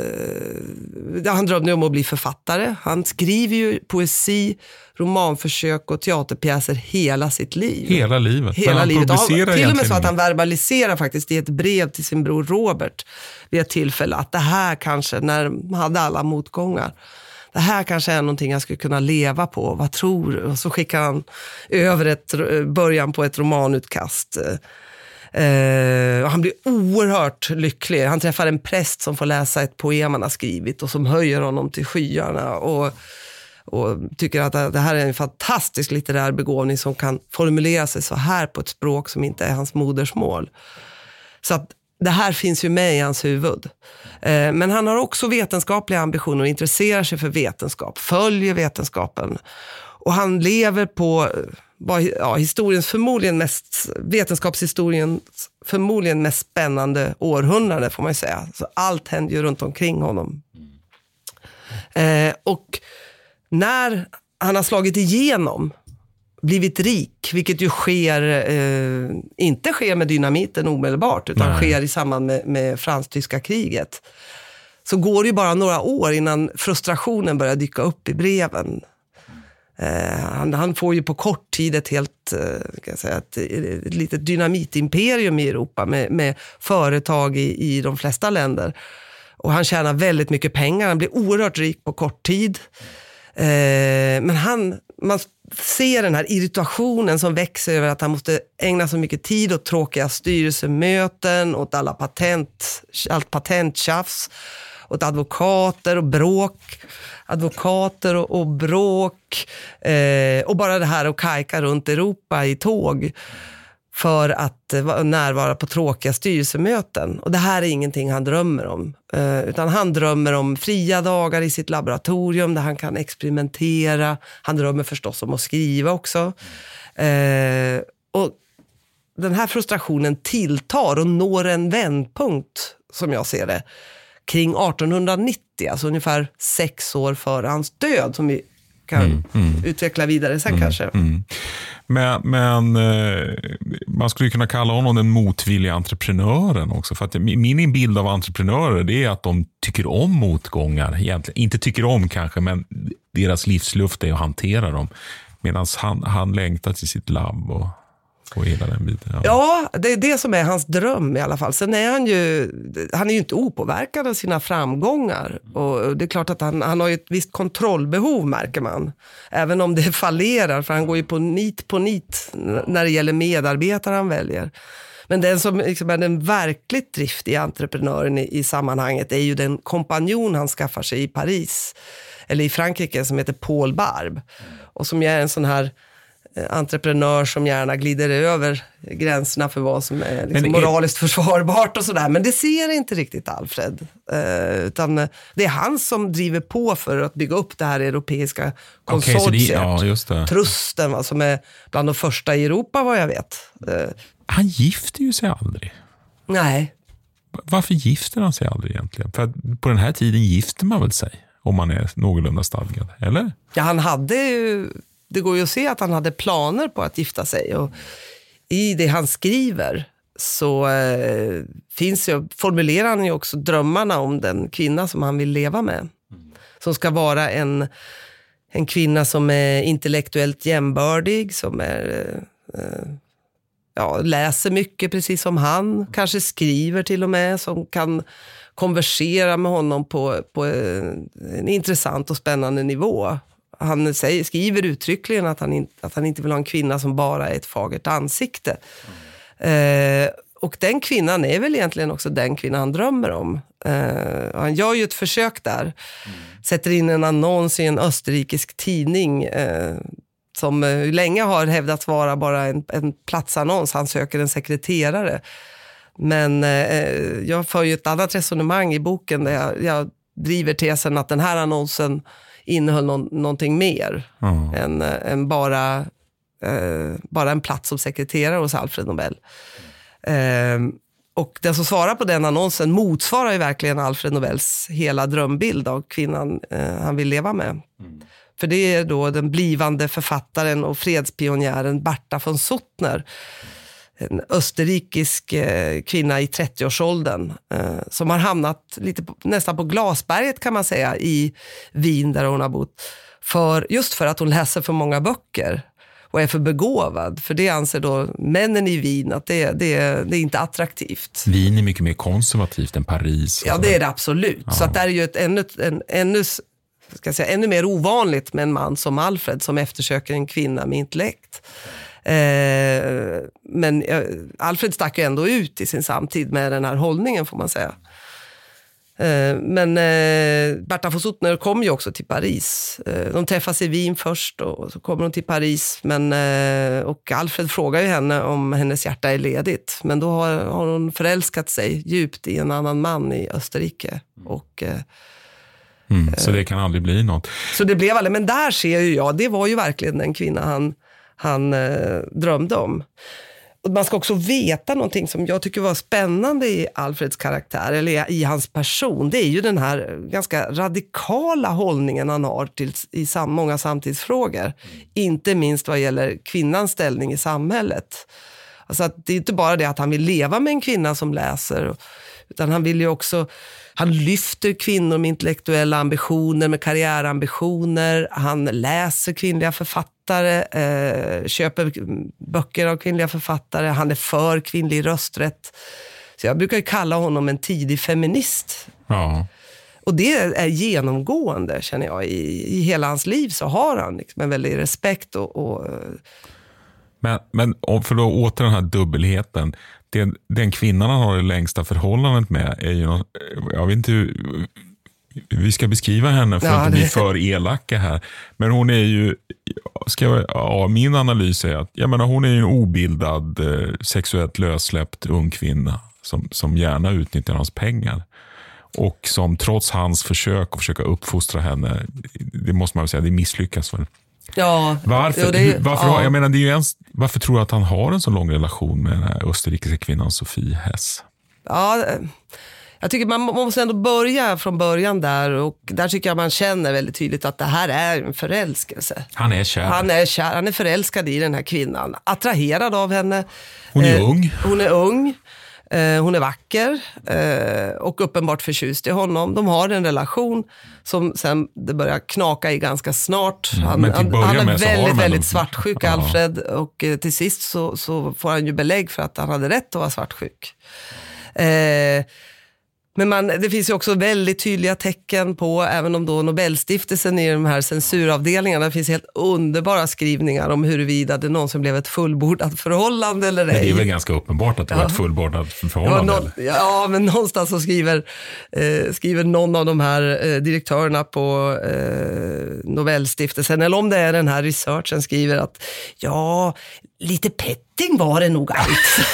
Speaker 4: han drömde om att bli författare. Han skriver ju poesi, romanförsök och teaterpjäser hela sitt liv.
Speaker 6: Hela livet.
Speaker 4: Hela livet. Ja, till och med så att han
Speaker 6: med.
Speaker 4: verbaliserar faktiskt i ett brev till sin bror Robert vid ett tillfälle att det här kanske, när man hade alla motgångar, det här kanske är någonting jag skulle kunna leva på. Vad tror du? Och så skickar han över ett, början på ett romanutkast. Uh, och han blir oerhört lycklig. Han träffar en präst som får läsa ett poem han har skrivit och som höjer honom till skyarna och, och tycker att det här är en fantastisk litterär begåvning som kan formulera sig så här på ett språk som inte är hans modersmål. Så att det här finns ju med i hans huvud. Uh, men han har också vetenskapliga ambitioner och intresserar sig för vetenskap, följer vetenskapen. Och han lever på ja, historiens förmodligen mest, vetenskapshistoriens förmodligen mest spännande århundrade får man ju säga. Så allt händer ju runt omkring honom. Eh, och när han har slagit igenom, blivit rik, vilket ju sker, eh, inte sker med dynamiten omedelbart, utan Nej. sker i samband med, med fransk-tyska kriget, så går det ju bara några år innan frustrationen börjar dyka upp i breven. Uh, han, han får ju på kort tid ett helt uh, kan jag säga, ett, ett litet dynamitimperium i Europa med, med företag i, i de flesta länder. Och han tjänar väldigt mycket pengar. Han blir oerhört rik på kort tid. Uh, men han, man ser den här irritationen som växer över att han måste ägna så mycket tid åt tråkiga styrelsemöten, åt alla patent, allt patenttjafs, åt advokater och bråk, advokater och, och bråk eh, och bara det här att kajka runt Europa i tåg för att eh, närvara på tråkiga styrelsemöten. Och det här är ingenting han drömmer om, eh, utan han drömmer om fria dagar i sitt laboratorium där han kan experimentera. Han drömmer förstås om att skriva också. Eh, och den här frustrationen tilltar och når en vändpunkt, som jag ser det, kring arton nittio, alltså ungefär sex år före hans död, som vi kan mm, mm. utveckla vidare sen mm, kanske. Mm.
Speaker 6: Men, men eh, man skulle kunna kalla honom den motvilliga entreprenören också. För att min bild av entreprenörer, det är att de tycker om motgångar egentligen. Inte tycker om kanske, men deras livsluft är att hantera dem. Medan han, han längtar till sitt labb och och hela den biten. Ja.
Speaker 4: ja, det är det som är hans dröm i alla fall. Sen är han ju, han är ju inte opåverkad av sina framgångar. Och det är klart att han, han har ju ett visst kontrollbehov, märker man. Även om det fallerar, för han går ju på nit på nit när det gäller medarbetare han väljer. Men den som liksom är den verkligt driftiga entreprenören i, i sammanhanget är ju den kompanjon han skaffar sig i Paris, eller i Frankrike, som heter Paul Barbe. Och som är en sån här entreprenör som gärna glider över gränserna för vad som är liksom moraliskt försvarbart och sådär. Men det ser inte riktigt Alfred. Eh, utan det är han som driver på för att bygga upp det här europeiska konsortiet. Okay,
Speaker 6: ja, just det.
Speaker 4: Trusten, va, som är bland de första i Europa, vad jag vet. Eh.
Speaker 6: Han gifter ju sig aldrig.
Speaker 4: Nej.
Speaker 6: Varför gifter han sig aldrig egentligen? För att på den här tiden gifter man väl sig om man är någorlunda stadgad, eller?
Speaker 4: Ja, han hade ju... Det går ju att se att han hade planer på att gifta sig, och i det han skriver så eh, finns ju, formulerar han ju också drömmarna om den kvinna som han vill leva med. Mm. Som ska vara en, en kvinna som är intellektuellt jämbördig, som är, eh, ja, läser mycket precis som han, kanske skriver till och med, som kan konversera med honom på, på en, en intressant och spännande nivå. Han säger, skriver uttryckligen att han, in, att han inte vill ha en kvinna som bara är ett fagert ansikte. Mm. Eh, och den kvinnan är väl egentligen också den kvinna han drömmer om. Eh, han gör ju ett försök där. Mm. Sätter in en annons i en österrikisk tidning eh, som eh, länge har hävdats vara bara en, en platsannons. Han söker en sekreterare. Men eh, jag för ju ett annat resonemang i boken där jag, jag driver tesen att den här annonsen innehöll någon, någonting mer mm. än, än bara eh, bara en plats som sekreterare hos Alfred Nobel. Eh, och den som svarar på den annonsen motsvarar ju verkligen Alfred Nobels hela drömbild av kvinnan eh, han vill leva med. Mm. För det är då den blivande författaren och fredspionjären Bertha von Suttner, en österrikisk eh, kvinna i trettioårsåldern eh, som har hamnat lite på, nästan på glasberget kan man säga i Wien där hon har bott. För, just för att hon läser för många böcker och är för begåvad. För det anser då männen i Wien att det, det, det är inte attraktivt.
Speaker 6: Wien är mycket mer konservativt än Paris.
Speaker 4: Ja, det är det absolut. Ja. Så att det är ju ett ännu, en, ännu, ska jag säga, ännu mer ovanligt med en man som Alfred som eftersöker en kvinna med intellekt. Eh, men eh, Alfred stack ju ändå ut i sin samtid med den här hållningen får man säga. Eh, men eh, Bertha von Suttner kom ju också till Paris. Eh, de träffas i Wien först och så kommer de till Paris. Men, eh, och Alfred frågar ju henne om hennes hjärta är ledigt. Men då har, har hon förälskat sig djupt i en annan man i Österrike. Och... Eh,
Speaker 6: mm, så det kan aldrig bli något.
Speaker 4: Så det blev aldrig, men där ser ju jag, det var ju verkligen den kvinna han han eh, drömde om. Och man ska också veta någonting som jag tycker var spännande i Alfreds karaktär, eller i hans person. Det är ju den här ganska radikala hållningen han har till, i sam, många samtidsfrågor. Mm. Inte minst vad gäller kvinnans ställning i samhället. Alltså att det är inte bara det att han vill leva med en kvinna som läser, utan han vill ju också, han lyfter kvinnor med intellektuella ambitioner, med karriärambitioner. Han läser kvinnliga författare, eh, köper böcker av kvinnliga författare. Han är för kvinnlig rösträtt. Så jag brukar kalla honom en tidig feminist. Ja. Och det är genomgående, känner jag. I, i hela hans liv så har han liksom en väldig respekt och... och
Speaker 6: men, men för då åter den här dubbelheten. Den, den kvinnan han har det längsta förhållandet med är ju något, jag vet inte hur vi ska beskriva henne för ja, att inte bli för elaka här. Men hon är ju, ska jag, ja, min analys är att jag menar, hon är ju en obildad, eh, sexuellt lössläppt ung kvinna som, som gärna utnyttjar hans pengar. Och som trots hans försök att försöka uppfostra henne, det måste man väl säga, det misslyckas väl.
Speaker 4: Ja,
Speaker 6: varför,
Speaker 4: jo, det är,
Speaker 6: varför,
Speaker 4: ja.
Speaker 6: har, jag menar, det är ju ens, varför tror du att han har en så lång relation med den här österrikiska kvinnan Sophie Hess?
Speaker 4: Ja, jag tycker man måste ändå börja från början där, och där tycker jag man känner väldigt tydligt att det här är en förälskelse.
Speaker 6: Han är kär.
Speaker 4: Han är kär, han är förälskad i den här kvinnan, attraherad av henne.
Speaker 6: Hon är
Speaker 4: eh,
Speaker 6: ung.
Speaker 4: Hon är ung. Eh, hon är vacker eh, och uppenbart förtjust i honom. De har en relation som sen det börjar knaka i ganska snart. Han,
Speaker 6: mm,
Speaker 4: han, han är väldigt, väldigt
Speaker 6: en...
Speaker 4: svartsjuk, ja. Alfred. Och eh, till sist så, så får han ju belägg för att han hade rätt att vara svartsjuk. Eh, Men man, det finns ju också väldigt tydliga tecken på, även om då Nobelstiftelsen i de här censuravdelningarna, det finns helt underbara skrivningar om huruvida det någonsin blev ett fullbordat förhållande eller ej.
Speaker 6: Men det är väl ganska uppenbart att det ja. var ett fullbordat förhållande?
Speaker 4: Ja, någon, ja, men någonstans så skriver, eh, skriver någon av de här eh, direktörerna på eh, Nobelstiftelsen, eller om det är den här researchen, skriver att ja, lite petting var det nog allt.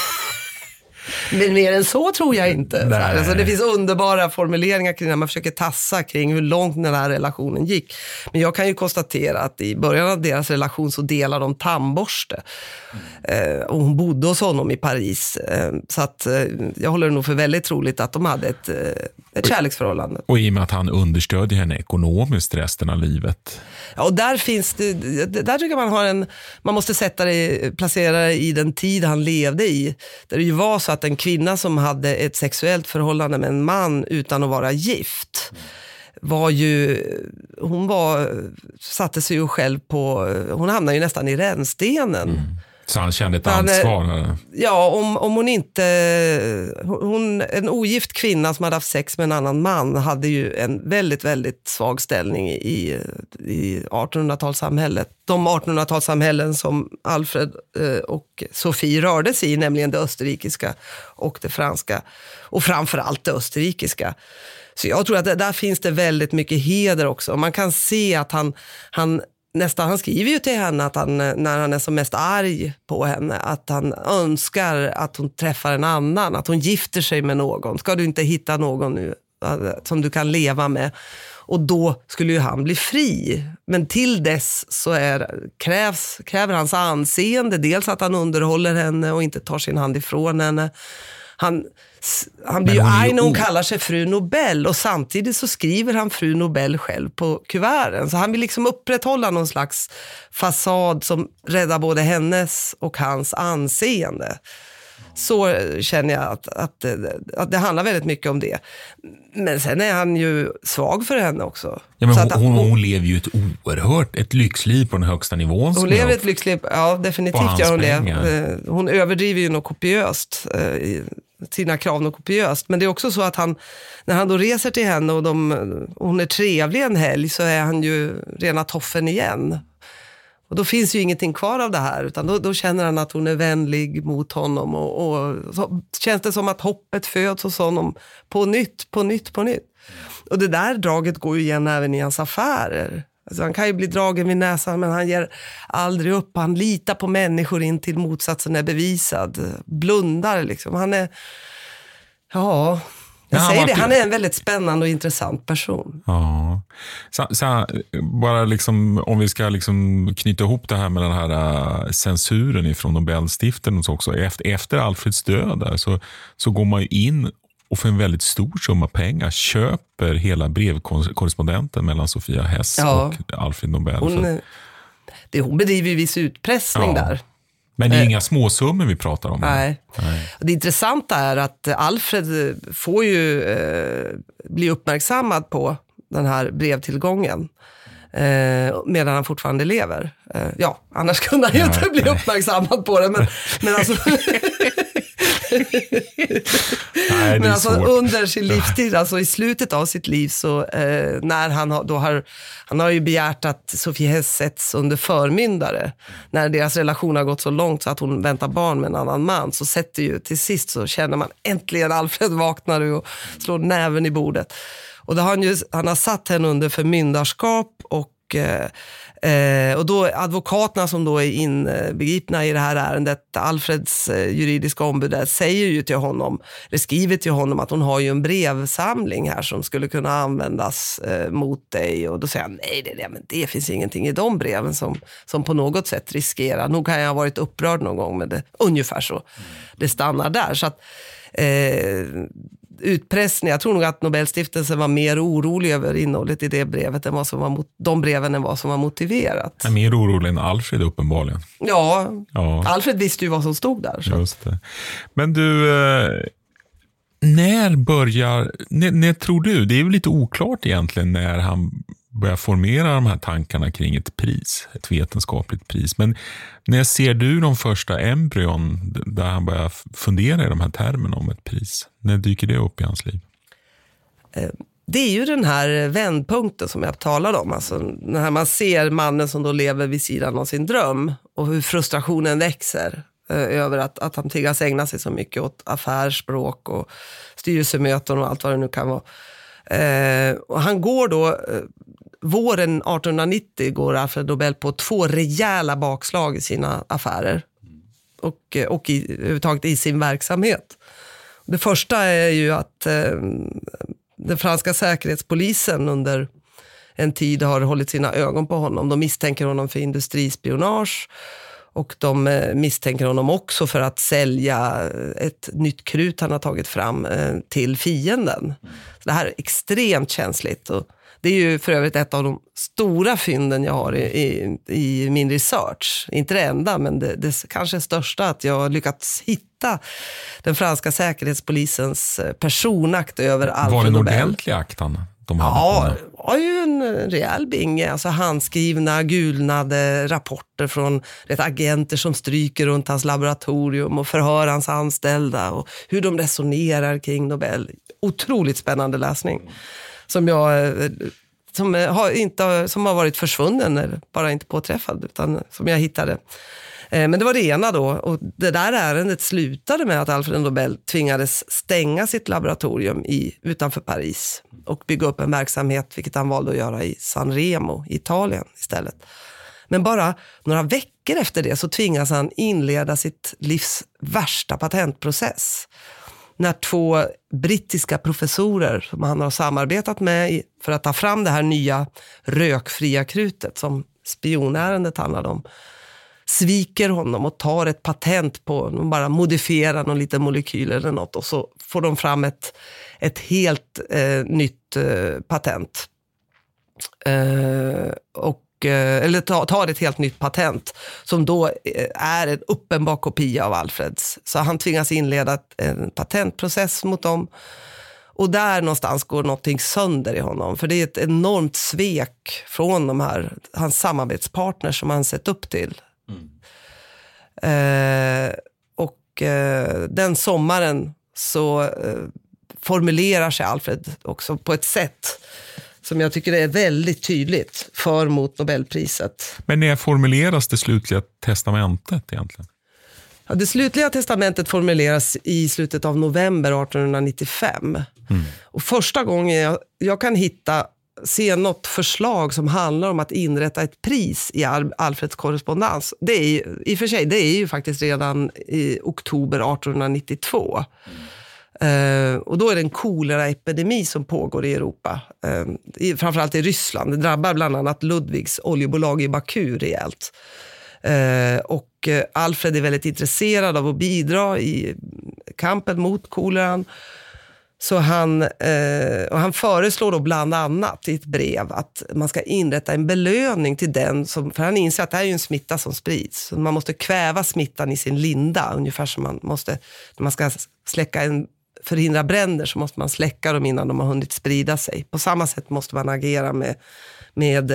Speaker 4: Men mer än så tror jag inte. Alltså, det finns underbara formuleringar kring när man försöker tassa kring hur långt den här relationen gick. Men jag kan ju konstatera att i början av deras relation så delar de tandborste. Mm. Eh, och hon bodde hos honom i Paris. Eh, så att eh, jag håller det nog för väldigt troligt att de hade ett, eh, ett kärleksförhållande.
Speaker 6: Och i och med att han understödjer henne ekonomiskt resten av livet.
Speaker 4: Ja, och där finns det, där tycker man har en, man måste sätta det, placera det i den tid han levde i. Där det ju var så att en kvinna som hade ett sexuellt förhållande med en man utan att vara gift var ju, hon var, satte sig ju själv på, hon hamnade ju nästan i rännstenen. Mm.
Speaker 6: Så han kände ett ansvar? Eller?
Speaker 4: Ja, om, om hon inte, hon, en ogift kvinna som hade haft sex med en annan man hade ju en väldigt, väldigt svag ställning i, i artonhundratalssamhället. De artonhundratalssamhällen som Alfred eh, och Sophie rörde sig i, nämligen det österrikiska och det franska, och framförallt det österrikiska. Så jag tror att det, där finns det väldigt mycket heder också. Man kan se att han, han nästan, han skriver ju till henne att han, när han är som mest arg på henne, att han önskar att hon träffar en annan, att hon gifter sig med någon. Ska du inte hitta någon nu som du kan leva med? Och då skulle ju han bli fri. Men till dess så är, krävs, kräver hans anseende. Dels att han underhåller henne och inte tar sin hand ifrån henne. Han, han blir ju arg när hon kallar sig fru Nobel. Och samtidigt så skriver han fru Nobel själv på kuverten. Så han vill liksom upprätthålla någon slags fasad som räddar både hennes och hans anseende. Så känner jag att, att, att det handlar väldigt mycket om det. Men sen är han ju svag för henne också.
Speaker 6: Ja, men
Speaker 4: så
Speaker 6: hon,
Speaker 4: att,
Speaker 6: hon, hon lever ju ett oerhört, ett lyxliv på den högsta nivån.
Speaker 4: Hon lever ett lyxliv, ja definitivt gör hon
Speaker 6: pengar.
Speaker 4: det. Hon överdriver ju något kopiöst, sina krav något kopiöst. Men det är också så att han, när han då reser till henne och de, hon är trevlig en helg, så är han ju rena toffen igen. Och då finns ju ingenting kvar av det här, utan då, då känner han att hon är vänlig mot honom och, och så känns det som att hoppet föds hos honom på nytt, på nytt, på nytt. Och det där draget går ju igen även i hans affärer. Alltså han kan ju bli dragen vid näsan, men han ger aldrig upp. Han litar på människor in till motsatsen är bevisad. Blundar liksom. Han är, ja... Jag
Speaker 6: ja,
Speaker 4: säger
Speaker 6: han
Speaker 4: det,
Speaker 6: var...
Speaker 4: han är en väldigt spännande och intressant person.
Speaker 6: Ja, så, så bara liksom, om vi ska liksom knyta ihop det här med den här uh, censuren ifrån Nobelstiftelsen också. Efter, efter Alfreds död där, så, så går man ju in och för en väldigt stor summa pengar köper hela brevkorrespondenten mellan Sofia Hess ja. och Alfred Nobel.
Speaker 4: Hon, det, hon bedriver ju viss utpressning ja. där.
Speaker 6: Men det är inga småsummor vi pratar om.
Speaker 4: Nej. Nej. Det intressanta är att Alfred får ju eh, bli uppmärksammad på den här brevtillgången eh, medan han fortfarande lever. Eh, ja, annars kunde han ju inte bli uppmärksammad på det. Men, men alltså... Nej, men alltså under sin livstid, alltså i slutet av sitt liv, så eh, när han har, då har han har ju begärt att Sofie Hess sätts under förmyndare. När deras relation har gått så långt så att hon väntar barn med en annan man, så sätter ju till sist så känner man äntligen Alfred vaknar och slår näven i bordet. Och då har han ju han har satt henne under förmyndarskap och eh, Eh, och då advokaterna som då är inbegripna i det här ärendet, Alfreds eh, juridiska ombud där, säger ju till honom, eller skriver till honom att hon har ju en brevsamling här som skulle kunna användas eh, mot dig. Och då säger han, nej det, det, men det finns ingenting i de breven som, som på något sätt riskerar. Nog kan jag ha varit upprörd någon gång, men det ungefär så. Mm. Det stannar där. Så att eh, utpressning. Jag tror nog att Nobelstiftelsen var mer orolig över innehållet i det brevet än vad som var mot, de breven än vad som var motiverat.
Speaker 6: Jag är mer orolig än Alfred uppenbarligen.
Speaker 4: Ja,
Speaker 6: ja,
Speaker 4: Alfred visste ju vad som stod där. Så.
Speaker 6: Just det. Men du, eh, när börjar, när, när tror du, det är ju lite oklart egentligen när han börjar formera de här tankarna kring ett pris, ett vetenskapligt pris. Men när ser du de första embryon där han börjar fundera i de här termerna om ett pris? När dyker det upp i hans liv?
Speaker 4: Det är ju den här vändpunkten som jag talade om. Alltså när man ser mannen som då lever vid sidan av sin dröm och hur frustrationen växer eh, över att, att han tvingas ägna sig så mycket åt affärsspråk och styrelsemöten och allt vad det nu kan vara. Eh, och han går då... Eh, Våren arton nittio går Alfred Nobel på två rejäla bakslag i sina affärer och, och i, överhuvudtaget i sin verksamhet. Det första är ju att eh, den franska säkerhetspolisen under en tid har hållit sina ögon på honom. De misstänker honom för industrispionage och de eh, misstänker honom också för att sälja ett nytt krut han har tagit fram eh, till fienden. Så det här är extremt känsligt och det är ju för övrigt ett av de stora fynden jag har i, i, i min research. Inte det enda, men det, det kanske största att jag har lyckats hitta den franska säkerhetspolisens personakt över Alfred Nobel.
Speaker 6: Var det en ordentlig akt han? De
Speaker 4: ja, det var ju en rejäl binge. Alltså handskrivna, gulnade rapporter från rätt agenter som stryker runt hans laboratorium och förhör hans anställda och hur de resonerar kring Nobel. Otroligt spännande läsning. Som jag som har, inte, som har varit försvunnen eller bara inte påträffad utan som jag hittade. Men det var det ena då och det där ärendet slutade med att Alfred Nobel tvingades stänga sitt laboratorium i, utanför Paris och bygga upp en verksamhet, vilket han valde att göra i San Remo i Italien istället. Men bara några veckor efter det så tvingas han inleda sitt livs värsta patentprocess. när två brittiska professorer som han har samarbetat med för att ta fram det här nya rökfria krutet som spionärendet handlade om, sviker honom och tar ett patent på, de bara modifierar någon liten molekyl eller något, och så får de fram ett, ett helt eh, nytt eh, patent. Eh, och eller tar ett helt nytt patent som då är en uppenbar kopia av Alfreds. Så han tvingas inleda en patentprocess mot dem. Och där någonstans går någonting sönder i honom. För det är ett enormt svek från de här, hans samarbetspartners som han sett upp till. Mm. Eh, och eh, den sommaren så eh, formulerar sig Alfred också på ett sätt som jag tycker är väldigt tydligt för mot Nobelpriset.
Speaker 6: Men när formuleras det slutliga testamentet egentligen?
Speaker 4: Ja, det slutliga testamentet formuleras i slutet av november arton nittiofem. Mm. Och första gången jag, jag kan hitta, se något förslag som handlar om att inrätta ett pris i Al- Alfreds korrespondens. Det är, i och för sig, det är ju faktiskt redan i oktober arton nittiotvå. Mm. Uh, och då är det en koleraepidemi som pågår i Europa, uh, i, framförallt i Ryssland. Det drabbar bland annat Ludvigs oljebolag i Baku rejält. Uh, och uh, Alfred är väldigt intresserad av att bidra i kampen mot koleran. Så han, uh, och han föreslår då bland annat i ett brev att man ska inrätta en belöning till den som, för han inser att det här är ju en smitta som sprids. Så man måste kväva smittan i sin linda, ungefär som man måste, när man ska släcka en förhindra bränder så måste man släcka dem innan de har hunnit sprida sig. På samma sätt måste man agera med, med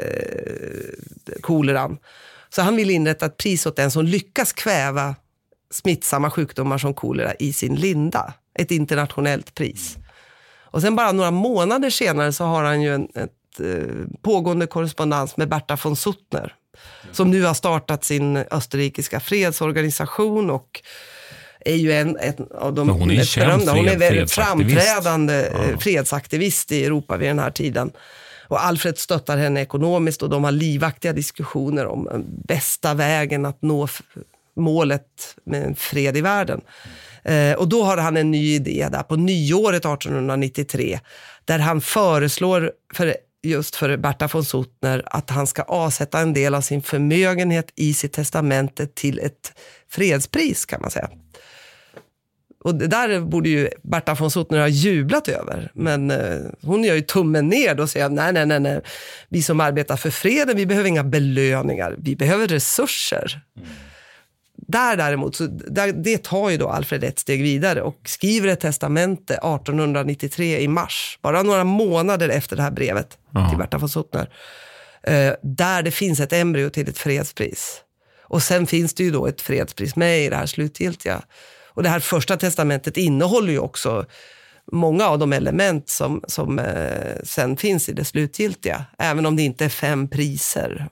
Speaker 4: eh, koleran. Så han vill inrätta ett pris åt den som lyckas kväva smittsamma sjukdomar som kolera i sin linda. Ett internationellt pris. Och sen bara några månader senare så har han ju en ett, eh, pågående korrespondens med Berta von Suttner. Som nu har startat sin österrikiska fredsorganisation och är ju en, en av de
Speaker 6: hon är
Speaker 4: berömda. Hon är väldigt
Speaker 6: fredsaktivist.
Speaker 4: framträdande
Speaker 6: Ja.
Speaker 4: fredsaktivist i Europa vid den här tiden. Och Alfred stöttar henne ekonomiskt och de har livaktiga diskussioner om bästa vägen att nå f- målet med en fred i världen. Mm. Eh, och då har han en ny idé där på nyåret arton nittiotre där han föreslår för just för Berta von Suttner att han ska avsätta en del av sin förmögenhet i sitt testamente till ett fredspris, kan man säga. Och det där borde ju Berta von Suttner ha jublat över. Men eh, hon gör ju tummen ner och säger nej, nej, nej, nej. Vi som arbetar för freden, vi behöver inga belöningar. Vi behöver resurser. Mm. Där däremot, så där, det tar ju då Alfred ett steg vidare och skriver ett testamente arton nittiotre i mars. Bara några månader efter det här brevet Aha. till Berta von Suttner. Eh, där det finns ett embryo till ett fredspris. Och sen finns det ju då ett fredspris med i det här slutgiltiga. Och det här första testamentet innehåller ju också många av de element som, som eh, sen finns i det slutgiltiga. Även om det inte är fem priser.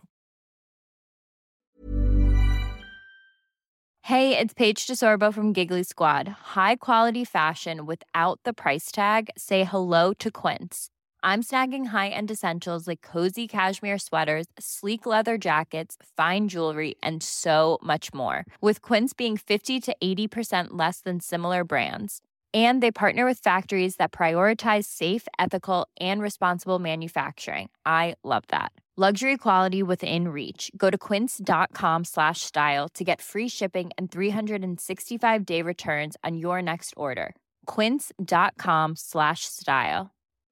Speaker 11: Hey, it's Paige DeSorbo from Giggly Squad. High quality fashion without the price tag. Say hello to Quince. I'm snagging high-end essentials like cozy cashmere sweaters, sleek leather jackets, fine jewelry, and so much more. With Quince being fifty to eighty percent less than similar brands. And they partner with factories that prioritize safe, ethical, and responsible manufacturing. I love that. Luxury quality within reach. Go to quince.com slash style to get free shipping and three sixty-five day returns on your next order. Quince.com slash style.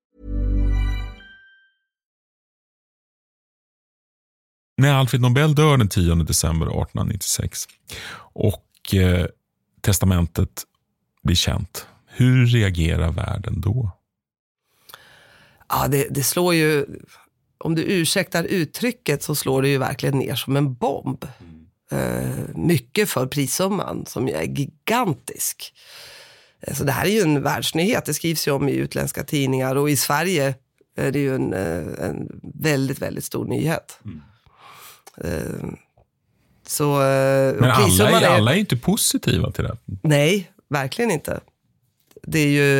Speaker 6: När Alfred Nobel dör den tionde december arton nittiosex och eh, testamentet blir känt, hur reagerar världen då?
Speaker 4: Ja, det, det slår ju, om du ursäktar uttrycket så slår det ju verkligen ner som en bomb. Mm. Eh, mycket för prissumman som ju är gigantisk. Eh, så det här är ju en världsnyhet, det skrivs ju om i utländska tidningar och i Sverige är det ju en, en väldigt, väldigt stor nyhet. Mm. Så,
Speaker 6: men alla är, är, alla är inte positiva till det.
Speaker 4: Nej, verkligen inte. Det är ju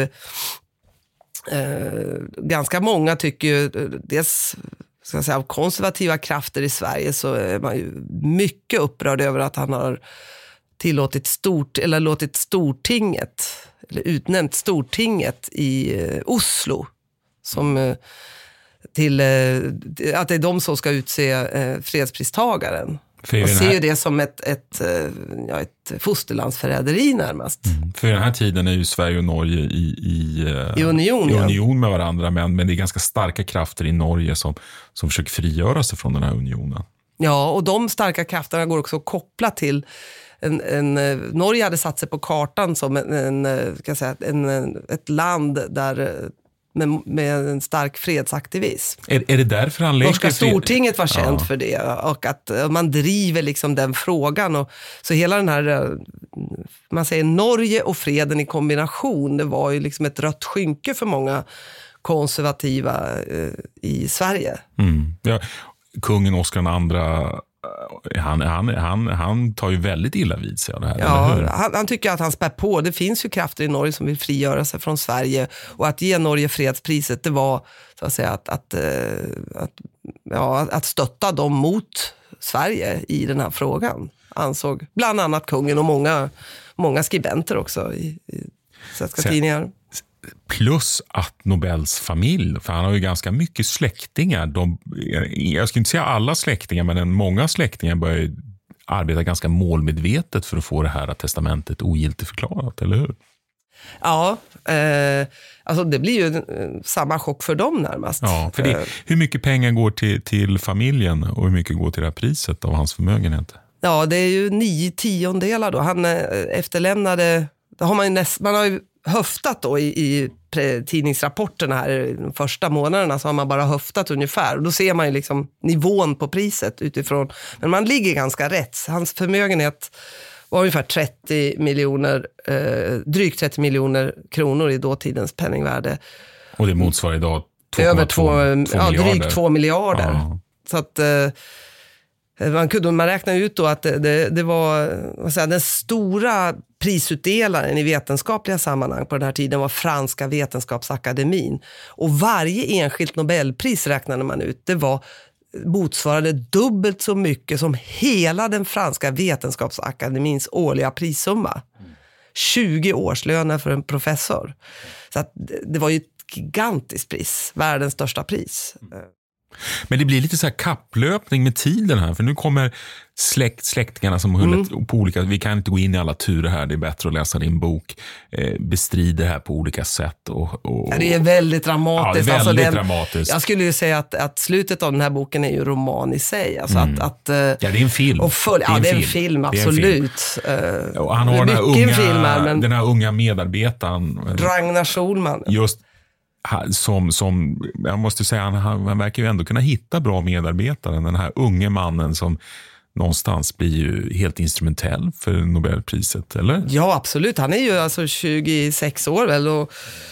Speaker 4: eh, ganska många tycker ju, dels ska jag säga, av konservativa krafter i Sverige så är man ju mycket upprörd över att han har tillåtit stort, eller låtit stortinget, eller utnämnt stortinget i eh, Oslo som eh, till eh, att det är de som ska utse eh, fredspristagaren.
Speaker 6: För
Speaker 4: och
Speaker 6: här...
Speaker 4: ser ju det som ett, ett, ja, ett fosterlandsförräderi närmast.
Speaker 6: Mm. För den här tiden är ju Sverige och Norge i, i,
Speaker 4: I, union,
Speaker 6: i
Speaker 4: ja.
Speaker 6: union med varandra, men, men det är ganska starka krafter i Norge som, som försöker frigöra sig från den här unionen.
Speaker 4: Ja, och de starka krafterna går också att koppla till en, en, Norge hade satt sig på kartan som en, en, ska jag säga, en, ett land där Med, med en stark fredsaktivism.
Speaker 6: Är, är det därför han lägger
Speaker 4: Norska stortinget var känt
Speaker 6: ja.
Speaker 4: för det, och att man driver liksom den frågan, och så hela den här, man säger Norge och freden i kombination, det var ju liksom ett rött skynke för många konservativa eh, i Sverige.
Speaker 6: Mm. Ja, kungen Oscar den andra, Han, han, han, han tar ju väldigt illa vid sig av det här.
Speaker 4: Ja, han, han tycker att han spär på. Det finns ju krafter i Norge som vill frigöra sig från Sverige. Och att ge Norge fredspriset, det var så att säga att, att, att, ja, att stötta dem mot Sverige i den här frågan. Ansåg bland annat kungen och många, många skribenter också i, i svenska
Speaker 6: Så,
Speaker 4: tidningar.
Speaker 6: Plus att Nobels familj, för han har ju ganska mycket släktingar. De, jag skulle inte säga alla släktingar, men en, många släktingar börjar ju arbeta ganska målmedvetet för att få det här testamentet ogiltigförklarat, eller hur?
Speaker 4: Ja, eh, alltså det blir ju eh, samma chock för dem närmast.
Speaker 6: Ja, för det, hur mycket pengar går till, till familjen och hur mycket går till det här priset av hans förmögenhet? Ja,
Speaker 4: det är ju nio tiondelar då. Han eh, efterlämnade, det har man, ju näst, man har ju höftat då i, i tidningsrapporterna här de första månaderna, så har man bara höftat ungefär, och då ser man ju liksom nivån på priset utifrån, men man ligger ganska rätt. Hans förmögenhet var ungefär trettio miljoner, eh, drygt trettio miljoner kronor i dåtidens penningvärde.
Speaker 6: Och det motsvarar idag
Speaker 4: över två, ja, drygt två miljarder. Ja. Så att eh, man kunde man räkna ut då att det, det, det var, vad säger, den stora prisutdelaren i vetenskapliga sammanhang på den här tiden var Franska vetenskapsakademin. Och varje enskilt Nobelpris räknade man ut, det var motsvarade dubbelt så mycket som hela den franska vetenskapsakademins årliga prissumma. tjugo årslöner för en professor. Så att det var ju ett gigantiskt pris, världens största pris.
Speaker 6: Men det blir lite så här kapplöpning med tiden här, för nu kommer släkt, släktingarna som hullet mm. på olika, vi kan inte gå in i alla turer här, det är bättre att läsa din bok, eh, bestrider här på olika sätt. Och, och,
Speaker 4: ja, det är väldigt dramatiskt.
Speaker 6: Ja, det är väldigt
Speaker 4: alltså den,
Speaker 6: dramatiskt.
Speaker 4: Jag skulle ju säga att, att slutet av den här boken är ju roman i sig. Alltså mm. att, att,
Speaker 6: ja, det är en film.
Speaker 4: Och full, det ja, det är en film, film absolut.
Speaker 6: Det är en film. Och han har den här, unga, film här, men den här unga medarbetaren.
Speaker 4: Ragnar Schulman.
Speaker 6: Just Som, som, jag måste säga, han, han verkar ju ändå kunna hitta bra medarbetare. Den här unge mannen som någonstans blir ju helt instrumentell för Nobelpriset, eller?
Speaker 4: Ja, absolut. Han är ju alltså tjugosex år väl och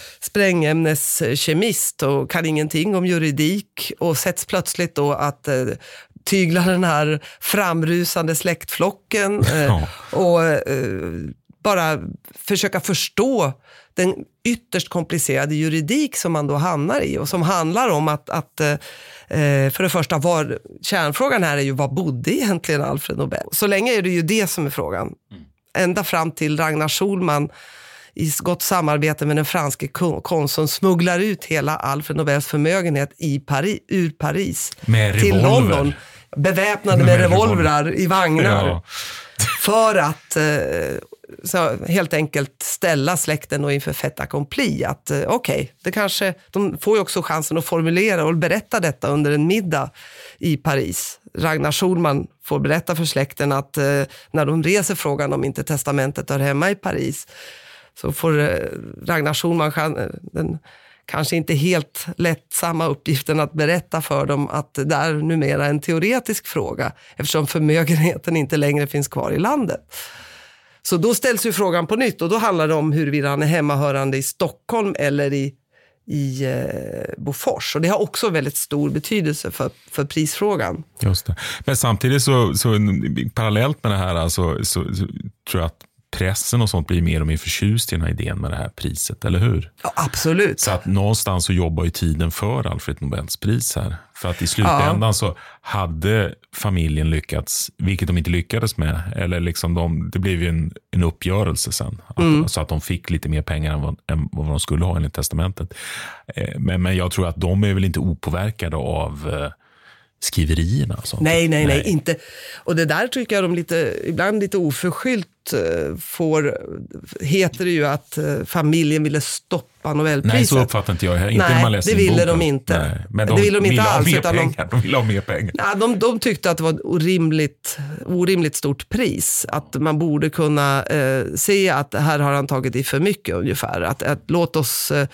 Speaker 4: sprängämneskemist och kan ingenting om juridik, och sätts plötsligt då att eh, tygla den här framrusande släktflocken eh, ja. och eh, bara försöka förstå den ytterst komplicerade juridik som man då hamnar i, och som handlar om att, att eh, för det första var, kärnfrågan här är ju, vad bodde egentligen Alfred Nobel? Så länge är det ju det som är frågan. Mm. Ända fram till Ragnar Schulman i gott samarbete med den franske konsuln smugglar ut hela Alfred Nobels förmögenhet i Paris, ur Paris
Speaker 6: med
Speaker 4: till
Speaker 6: revolver.
Speaker 4: London, beväpnade med, med revolvrar revolver. i vagnar. Ja. För att eh, så helt enkelt ställa släkten och inför fait accompli. Att eh, okej, okay, det kanske, de får ju också chansen att formulera och berätta detta under en middag i Paris. Ragnar Schulman får berätta för släkten att eh, när de reser frågan om inte testamentet hör hemma i Paris, så får eh, Ragnar Schulman den kanske inte helt lättsamma uppgiften att berätta för dem att det är numera en teoretisk fråga, eftersom förmögenheten inte längre finns kvar i landet. Så då ställs ju frågan på nytt, och då handlar det om huruvida han är hemmahörande i Stockholm eller i, i eh, Bofors. Och det har också väldigt stor betydelse för, för prisfrågan.
Speaker 6: Just det. Men samtidigt så, så parallellt med det här alltså, så, så tror jag att pressen och sånt blir mer och mer förtjust i den här idén med det här priset, eller hur?
Speaker 4: Ja, absolut.
Speaker 6: Så att någonstans så jobbar ju tiden för Alfred Nobels pris här. För att i slutändan ja. så hade familjen lyckats, vilket de inte lyckades med, eller liksom de, det blev ju en, en uppgörelse sen. Mm. Att, så att de fick lite mer pengar än vad, än vad de skulle ha enligt testamentet. Eh, men, men jag tror att de är väl inte opåverkade av eh, skriverierna. Och sånt.
Speaker 4: Nej, nej, nej, nej, inte. Och det där tycker jag de lite, ibland lite oförskyllt får, heter det ju att familjen ville stoppa Nobelpriset.
Speaker 6: Nej, så uppfattar inte jag här. Inte
Speaker 4: nej,
Speaker 6: när man läser
Speaker 4: det ville
Speaker 6: boken.
Speaker 4: de inte.
Speaker 6: Nej, men de,
Speaker 4: det ville de inte alls.
Speaker 6: Ha
Speaker 4: Utan
Speaker 6: pengar. De, de ville ha mer pengar.
Speaker 4: Ja, de, de tyckte att det var ett orimligt, orimligt stort pris. Att man borde kunna eh, se att här har han tagit i för mycket ungefär. Att, att låt oss... Eh,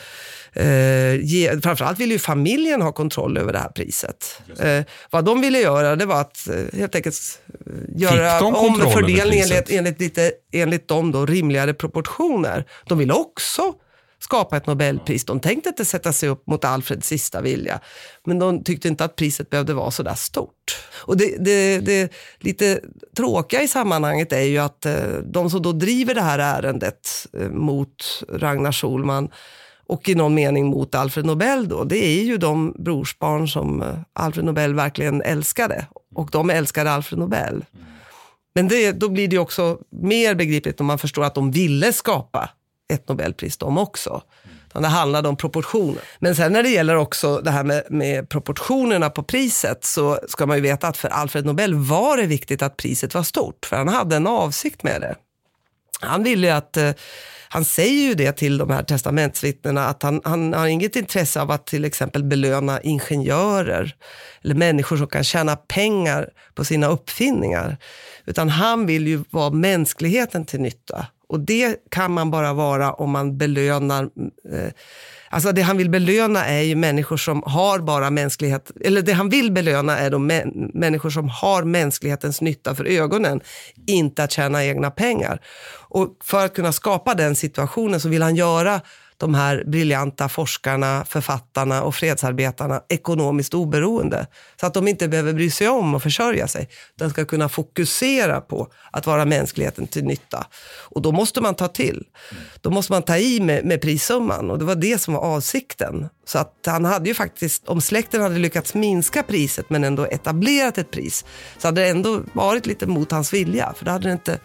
Speaker 4: Eh, ge, framförallt ville ju familjen ha kontroll över det här priset. Eh, vad de ville göra, det var att eh, helt enkelt eh, göra om fördelningen enligt, enligt, lite, enligt dem då rimligare proportioner. De ville också skapa ett Nobelpris. De tänkte inte sätta sig upp mot Alfreds sista vilja. Men de tyckte inte att priset behövde vara så där stort. Och det, det, det lite tråkiga i sammanhanget är ju att eh, de som då driver det här ärendet eh, mot Ragnar Schulman och i någon mening mot Alfred Nobel då, det är ju de brorsbarn som Alfred Nobel verkligen älskade. Och de älskade Alfred Nobel. Men det, då blir det också mer begripligt om man förstår att de ville skapa ett Nobelpris de också. Det handlade om proportioner. Men sen när det gäller också det här med, med proportionerna på priset, så ska man ju veta att för Alfred Nobel var det viktigt att priset var stort. För han hade en avsikt med det. Han ville ju att... Han säger ju det till de här testamentsvittnena, att han, han har inget intresse av att till exempel belöna ingenjörer eller människor som kan tjäna pengar på sina uppfinningar. Utan han vill ju vara mänskligheten till nytta. Och det kan man bara vara om man belönar... Eh, alltså det han vill belöna är ju människor som har bara mänsklighet... Eller det han vill belöna är de mä- människor som har mänsklighetens nytta för ögonen. Inte att tjäna egna pengar. Och för att kunna skapa den situationen så vill han göra de här briljanta forskarna, författarna och fredsarbetarna ekonomiskt oberoende. Så att de inte behöver bry sig om och försörja sig. De ska kunna fokusera på att vara mänskligheten till nytta. Och då måste man ta till. Då måste man ta i med, med prissumman. Och det var det som var avsikten. Så att han hade ju faktiskt, om släkten hade lyckats minska priset men ändå etablerat ett pris, så hade det ändå varit lite mot hans vilja. För då hade det inte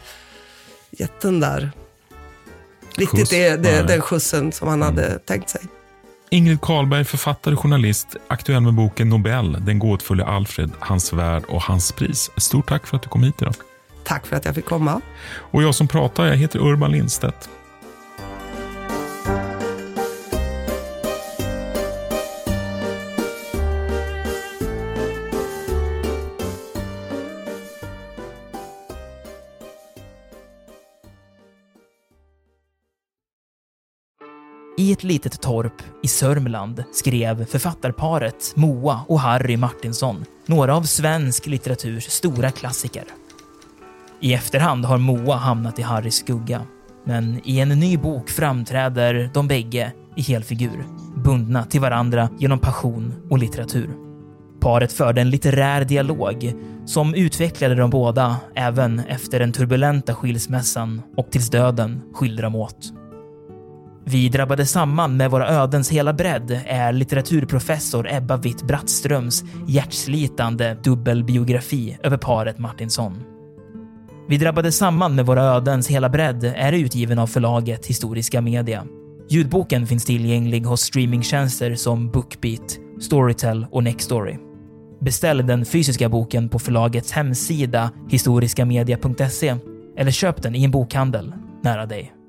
Speaker 4: gett den där... Riktigt det, det, den skjutsen som han hade mm. tänkt sig.
Speaker 6: Ingrid Carlberg, författare, journalist, aktuell med boken Nobel, den gåtfulla Alfred, hans värld och hans pris. Stort tack för att du kom hit idag.
Speaker 4: Tack för att jag fick komma.
Speaker 6: Och jag som pratar, jag heter Urban Lindstedt.
Speaker 2: I ett litet torp i Sörmland skrev författarparet Moa och Harry Martinsson några av svensk litteraturs stora klassiker. I efterhand har Moa hamnat i Harrys skugga, men i en ny bok framträder de bägge i helfigur, bundna till varandra genom passion och litteratur. Paret förde en litterär dialog som utvecklade de båda även efter den turbulenta skilsmässan och tills döden skilde dem åt. Vi drabbade samman med våra ödens hela bredd är litteraturprofessor Ebba Witt-Brattströms hjärtslitande dubbelbiografi över paret Martinsson. Vi drabbade samman med våra ödens hela bredd är utgiven av förlaget Historiska Media. Ljudboken finns tillgänglig hos streamingtjänster som Bookbeat, Storytel och Nextory. Beställ den fysiska boken på förlagets hemsida historiskamedia punkt se eller köp den i en bokhandel nära dig.